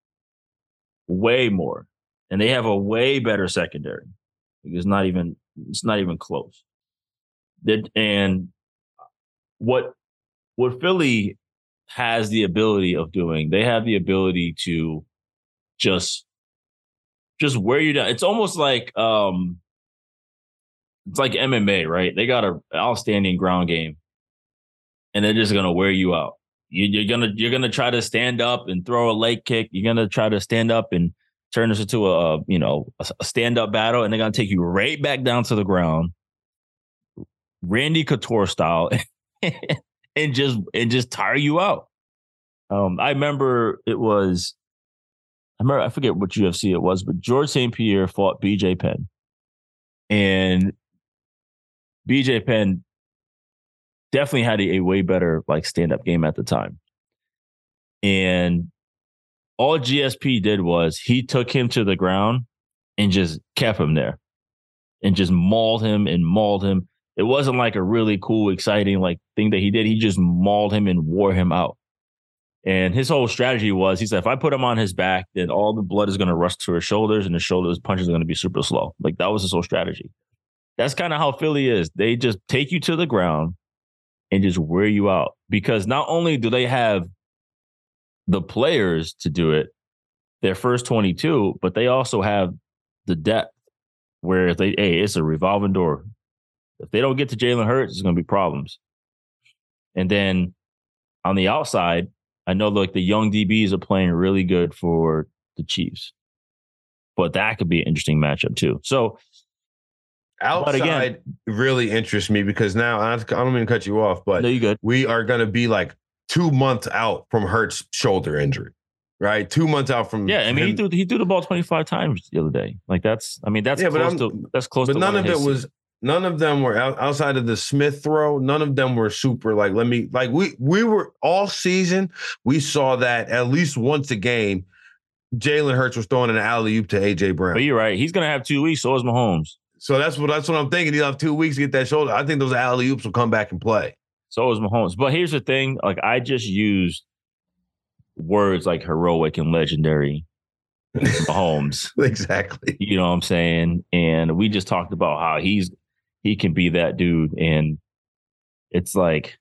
Way more. And they have a way better secondary. It's not even, it's not even close. That and what what Philly has the ability of doing, they have the ability to just just wear you down. It's almost like um it's like M M A, right? They got an outstanding ground game, and they're just gonna wear you out. You, you're gonna you're gonna try to stand up and throw a leg kick. You're gonna try to stand up and turn this into a you know a, a stand up battle, and they're gonna take you right back down to the ground, Randy Couture style, and just and just tire you out. Um, I remember it was. I remember I forget what U F C it was, but George Saint Pierre fought B J Penn, and B J Penn definitely had a, a way better like stand-up game at the time. And all G S P did was he took him to the ground and just kept him there and just mauled him and mauled him. It wasn't like a really cool, exciting like thing that he did. He just mauled him and wore him out. And his whole strategy was, he said, if I put him on his back, then all the blood is going to rush to his shoulders and his shoulders punches are going to be super slow. Like that was his whole strategy. That's kind of how Philly is. They just take you to the ground and just wear you out, because not only do they have the players to do it, their first twenty-two, but they also have the depth where if they, hey, it's a revolving door. If they don't get to Jalen Hurts, it's going to be problems. And then on the outside, I know like the young D Bs are playing really good for the Chiefs, but that could be an interesting matchup too. So outside again, really interests me because now I don't mean to cut you off, but no, you good. We are going to be like two months out from Hurts' shoulder injury. Right, two months out from yeah. I mean, him. he threw he threw the ball twenty-five times the other day. Like that's, I mean, that's yeah, close to that's close. But to none of it his. was. None of them were out, outside of the Smith throw. None of them were super like. Let me like we we were all season. We saw that at least once a game. Jalen Hurts was throwing an alley oop to A J Brown. But you're right. He's gonna have two weeks. So is Mahomes. So that's what that's what I'm thinking. He'll have two weeks to get that shoulder. I think those alley oops will come back and play. So is Mahomes. But here's the thing. Like I just used words like heroic and legendary Mahomes. Exactly. You know what I'm saying? And we just talked about how he's he can be that dude. And it's like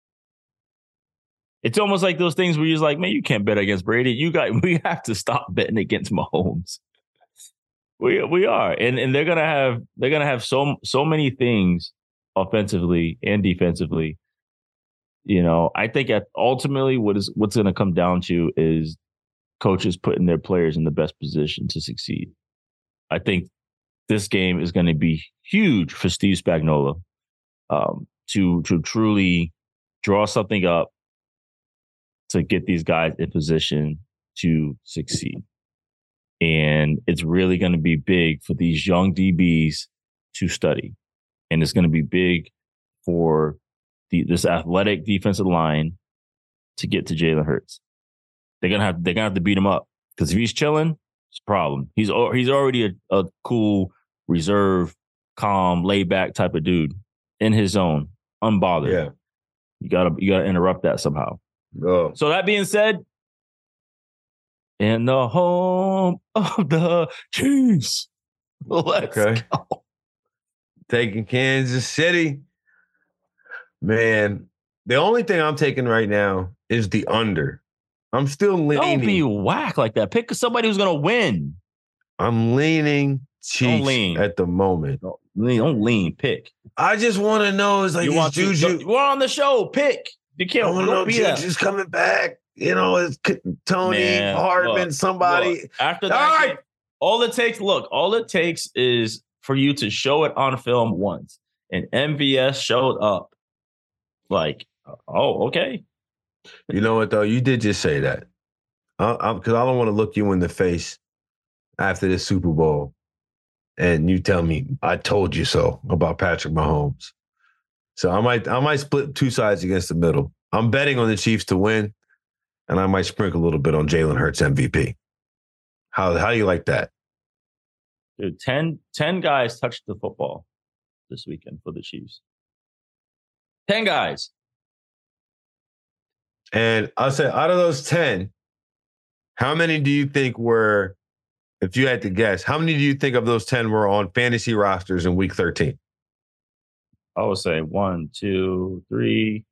it's almost like those things where you're like, man, you can't bet against Brady. You got we have to stop betting against Mahomes. We we are. And and they're gonna have they're gonna have so so many things offensively and defensively. You know, I think at ultimately what is what's going to come down to is coaches putting their players in the best position to succeed. I think this game is going to be huge for Steve Spagnuolo um, to to truly draw something up to get these guys in position to succeed. And it's really going to be big for these young D Bs to study. And it's going to be big for The, this athletic defensive line to get to Jalen Hurts. They're gonna have they're gonna have to beat him up because if he's chilling, it's a problem. He's he's already a, a cool, reserved, calm, laid back type of dude in his zone, unbothered. Yeah, you gotta you gotta interrupt that somehow. Oh. So that being said, in the home of the Chiefs, let's okay. go. Taking Kansas City. Man, the only thing I'm taking right now is the under. I'm still leaning. Don't be whack like that. Pick somebody who's going to win. I'm leaning Chiefs lean. at the moment. Don't lean. Don't lean. Pick. I just want to know is like you want Juju. To, we're on the show. Pick. You can't. I want to know Juju's coming back. You know, it's Tony, Man, Hardman, look, somebody. Look, after that, all, right. all it takes. Look, all it takes is for you to show it on film once, and M V S showed up. Like, oh, okay. You know what, though? You did just say that. Because I, I, I don't want to look you in the face after this Super Bowl and you tell me, I told you so about Patrick Mahomes. So I might I might split two sides against the middle. I'm betting on the Chiefs to win, and I might sprinkle a little bit on Jalen Hurts M V P. How, how do you like that? Dude, ten, ten guys touched the football this weekend for the Chiefs. ten guys. And I'll say, out of those ten, how many do you think were, if you had to guess, how many do you think of those ten were on fantasy rosters in week thirteen? I would say one, two, three,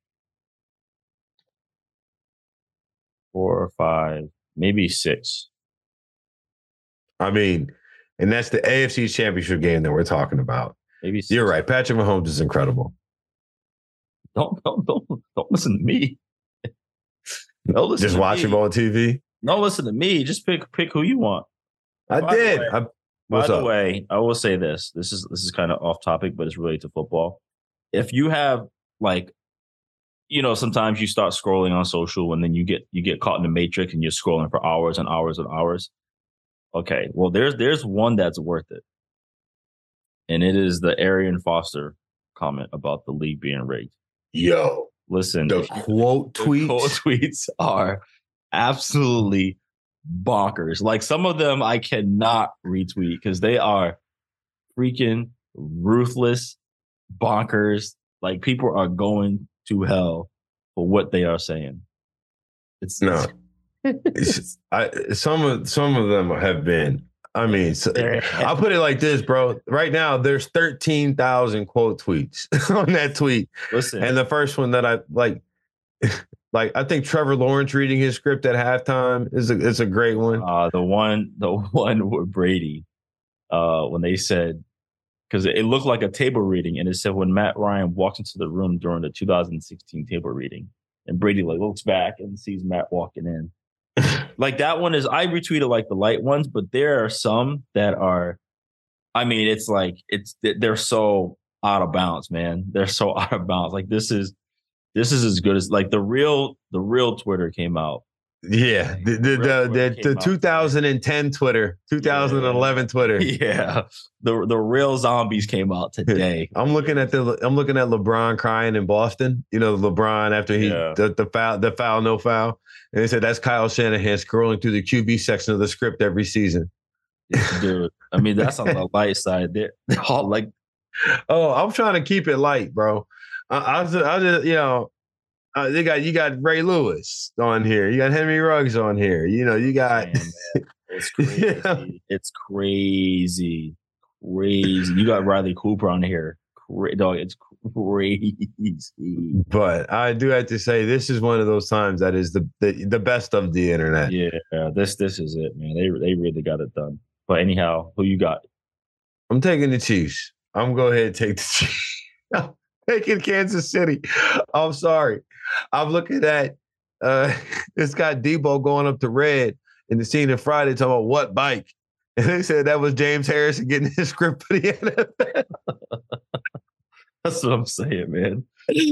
four, five, maybe six. I mean, and that's the A F C Championship game that we're talking about. Maybe six. You're right. Patrick Mahomes is incredible. Don't don't don't don't listen to me. No, listen Just to watch me. him on T V. No, listen to me. Just pick pick who you want. I by did. The way, I, what's by up? the way, I will say this. This is this is kind of off topic, but it's related to football. If you have like, you know, sometimes you start scrolling on social and then you get you get caught in the matrix and you're scrolling for hours and hours and hours. Okay, well, there's there's one that's worth it, and it is the Arian Foster comment about the league being rigged. Yo. Listen, the quote the tweets. Quote tweets are absolutely bonkers. Like some of them I cannot retweet because they are freaking ruthless, bonkers. Like people are going to hell for what they are saying. It's no. it's, I, some of some of them have been. I mean, so, I'll put it like this, bro. Right now, there's thirteen thousand quote tweets on that tweet. Listen, and the first one that I like, Like I think Trevor Lawrence reading his script at halftime is a is a great one. Uh, the one the one with Brady, uh, when they said, because it looked like a table reading, and it said when Matt Ryan walks into the room during the two thousand sixteen table reading, and Brady like looks back and sees Matt walking in. Like that one is, I retweeted like the light ones, but there are some that are, I mean, it's like it's they're so out of bounds, man. They're so out of bounds. Like this is this is as good as like the real the real Twitter came out. Yeah, the the the, the, the two thousand ten Twitter, two thousand eleven yeah. Twitter. Yeah, the the real zombies came out today. I'm looking at the I'm looking at LeBron crying in Boston. You know, LeBron after he Yeah. the, the foul the foul no foul, and they said that's Kyle Shanahan scrolling through the Q B section of the script every season. Dude, I mean that's on the light side. They're, they're all like, oh, I'm trying to keep it light, bro. I, I was I just you know. Uh, they got you got Ray Lewis on here. You got Henry Ruggs on here. You know, you got. Man, man, it's crazy. Yeah. It's crazy, crazy. You got Riley Cooper on here. Cra- dog, it's crazy. But I do have to say, this is one of those times that is the the, the best of the internet. Yeah, this this is it, man. They they really got it done. But anyhow, who you got? I'm taking the Chiefs. I'm gonna go ahead and take the Chiefs. I'm taking Kansas City. I'm sorry. I'm looking at uh, it's got Debo going up to red in the scene of Friday talking about what bike. And they said that was James Harrison getting his script for the N F L. That's what I'm saying, man.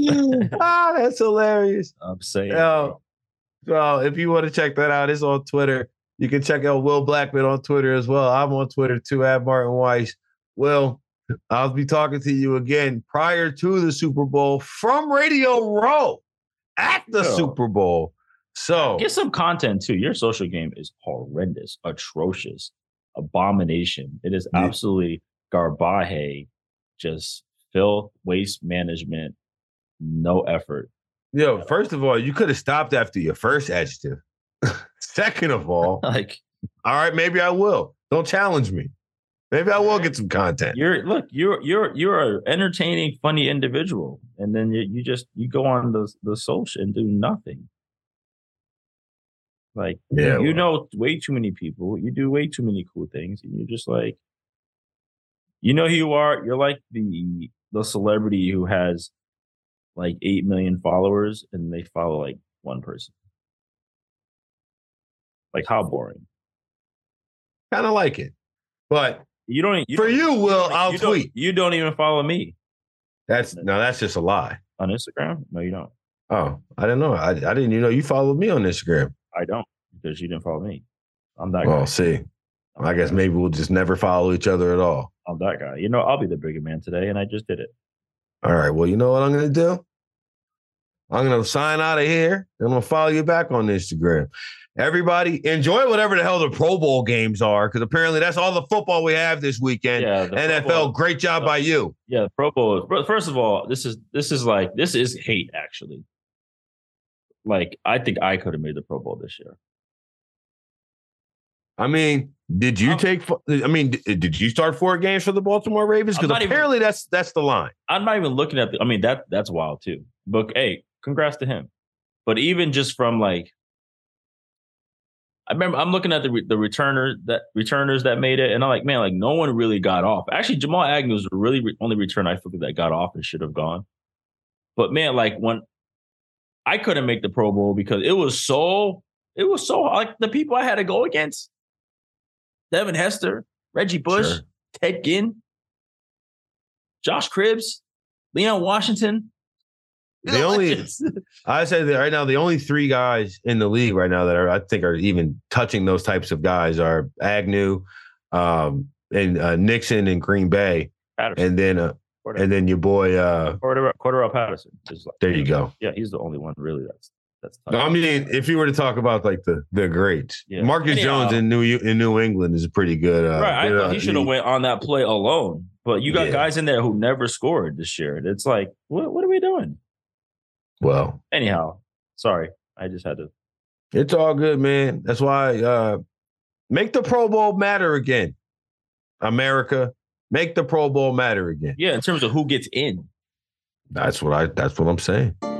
ah, that's hilarious. I'm saying. Oh, well, if you want to check that out, it's on Twitter. You can check out Will Blackman on Twitter as well. I'm on Twitter too, at Martin Weiss. Will, I'll be talking to you again prior to the Super Bowl from Radio Row at the Yeah. Super Bowl. So Get some content too. Your social game is horrendous, atrocious, abomination. It is Yeah. absolutely garbage, just filth, waste management, no effort. yo, first of all, you could have stopped after your first adjective. Second of all, Like all right, maybe I will. Don't challenge me. Maybe I will get some content. you're look, you're you're you're an entertaining, funny individual, and then you, you just you go on the the social and do nothing. Like Yeah, you well. know way too many people, you do way too many cool things, and you're just like, you know who you are. You're like the the celebrity who has like eight million followers, and they follow like one person. Like how boring. Kind of like it. But You don't. You for don't- you, Will, don't- I'll you don't- tweet. You don't even follow me That's no, that's just a lie. on Instagram. No, you don't. Oh, I didn't know. I, I didn't even know you followed me on Instagram. I don't because you didn't follow me. I'm that Well, guy. see, I'm I that guess guy. maybe we'll just never follow each other at all. I'm that guy. You know, I'll be the bigger man today, and I just did it. All right. Well, you know what I'm going to do? I'm going to sign out of here. And I'm going to follow you back on Instagram. Everybody, enjoy whatever the hell the Pro Bowl games are, because apparently that's all the football we have this weekend. Yeah, the Pro N F L, Bowl- great job by you. Yeah, the Pro Bowl. But First of all, this is this is like this is hate actually. Like I think I could have made the Pro Bowl this year. I mean, did you I'm- take? fo- I mean, d- did you start four games for the Baltimore Ravens? I'm Because not even- apparently that's that's the line. I'm not even looking at the. I mean that that's wild too. But hey, congrats to him. But even just from like, I remember I'm looking at the re- the returner that returners that made it, and I'm like, man, like no one really got off. Actually, Jamal Agnew was the really re- only return I feel that got off and should have gone. But man, like when I couldn't make the Pro Bowl because it was so it was so like the people I had to go against: Devin Hester, Reggie Bush, Sure. Ted Ginn, Josh Cribbs, Leon Washington. You The know, like, only- it's- I say that right now, the only three guys in the league right now that are I think are even touching those types of guys are Agnew, um, and uh, Nixon in Green Bay, Patterson, and then uh, and then your boy. Uh, Cordero, Cordero Patterson. Is like, there you go. Yeah, he's the only one really that's that's. I mean, if you were to talk about like the the greats, Yeah. Marcus Anyhow. Jones in New in New England is pretty good. Uh, right, I you know, thought he should have went on that play alone. But you got Yeah. guys in there who never scored this year. It's like, what what are we doing? Well, Anyhow, sorry, I just had to. it's all good, man. That's why uh, make the Pro Bowl matter again, America. Make the Pro Bowl matter again. Yeah, in terms of who gets in. That's what I. That's what I'm saying.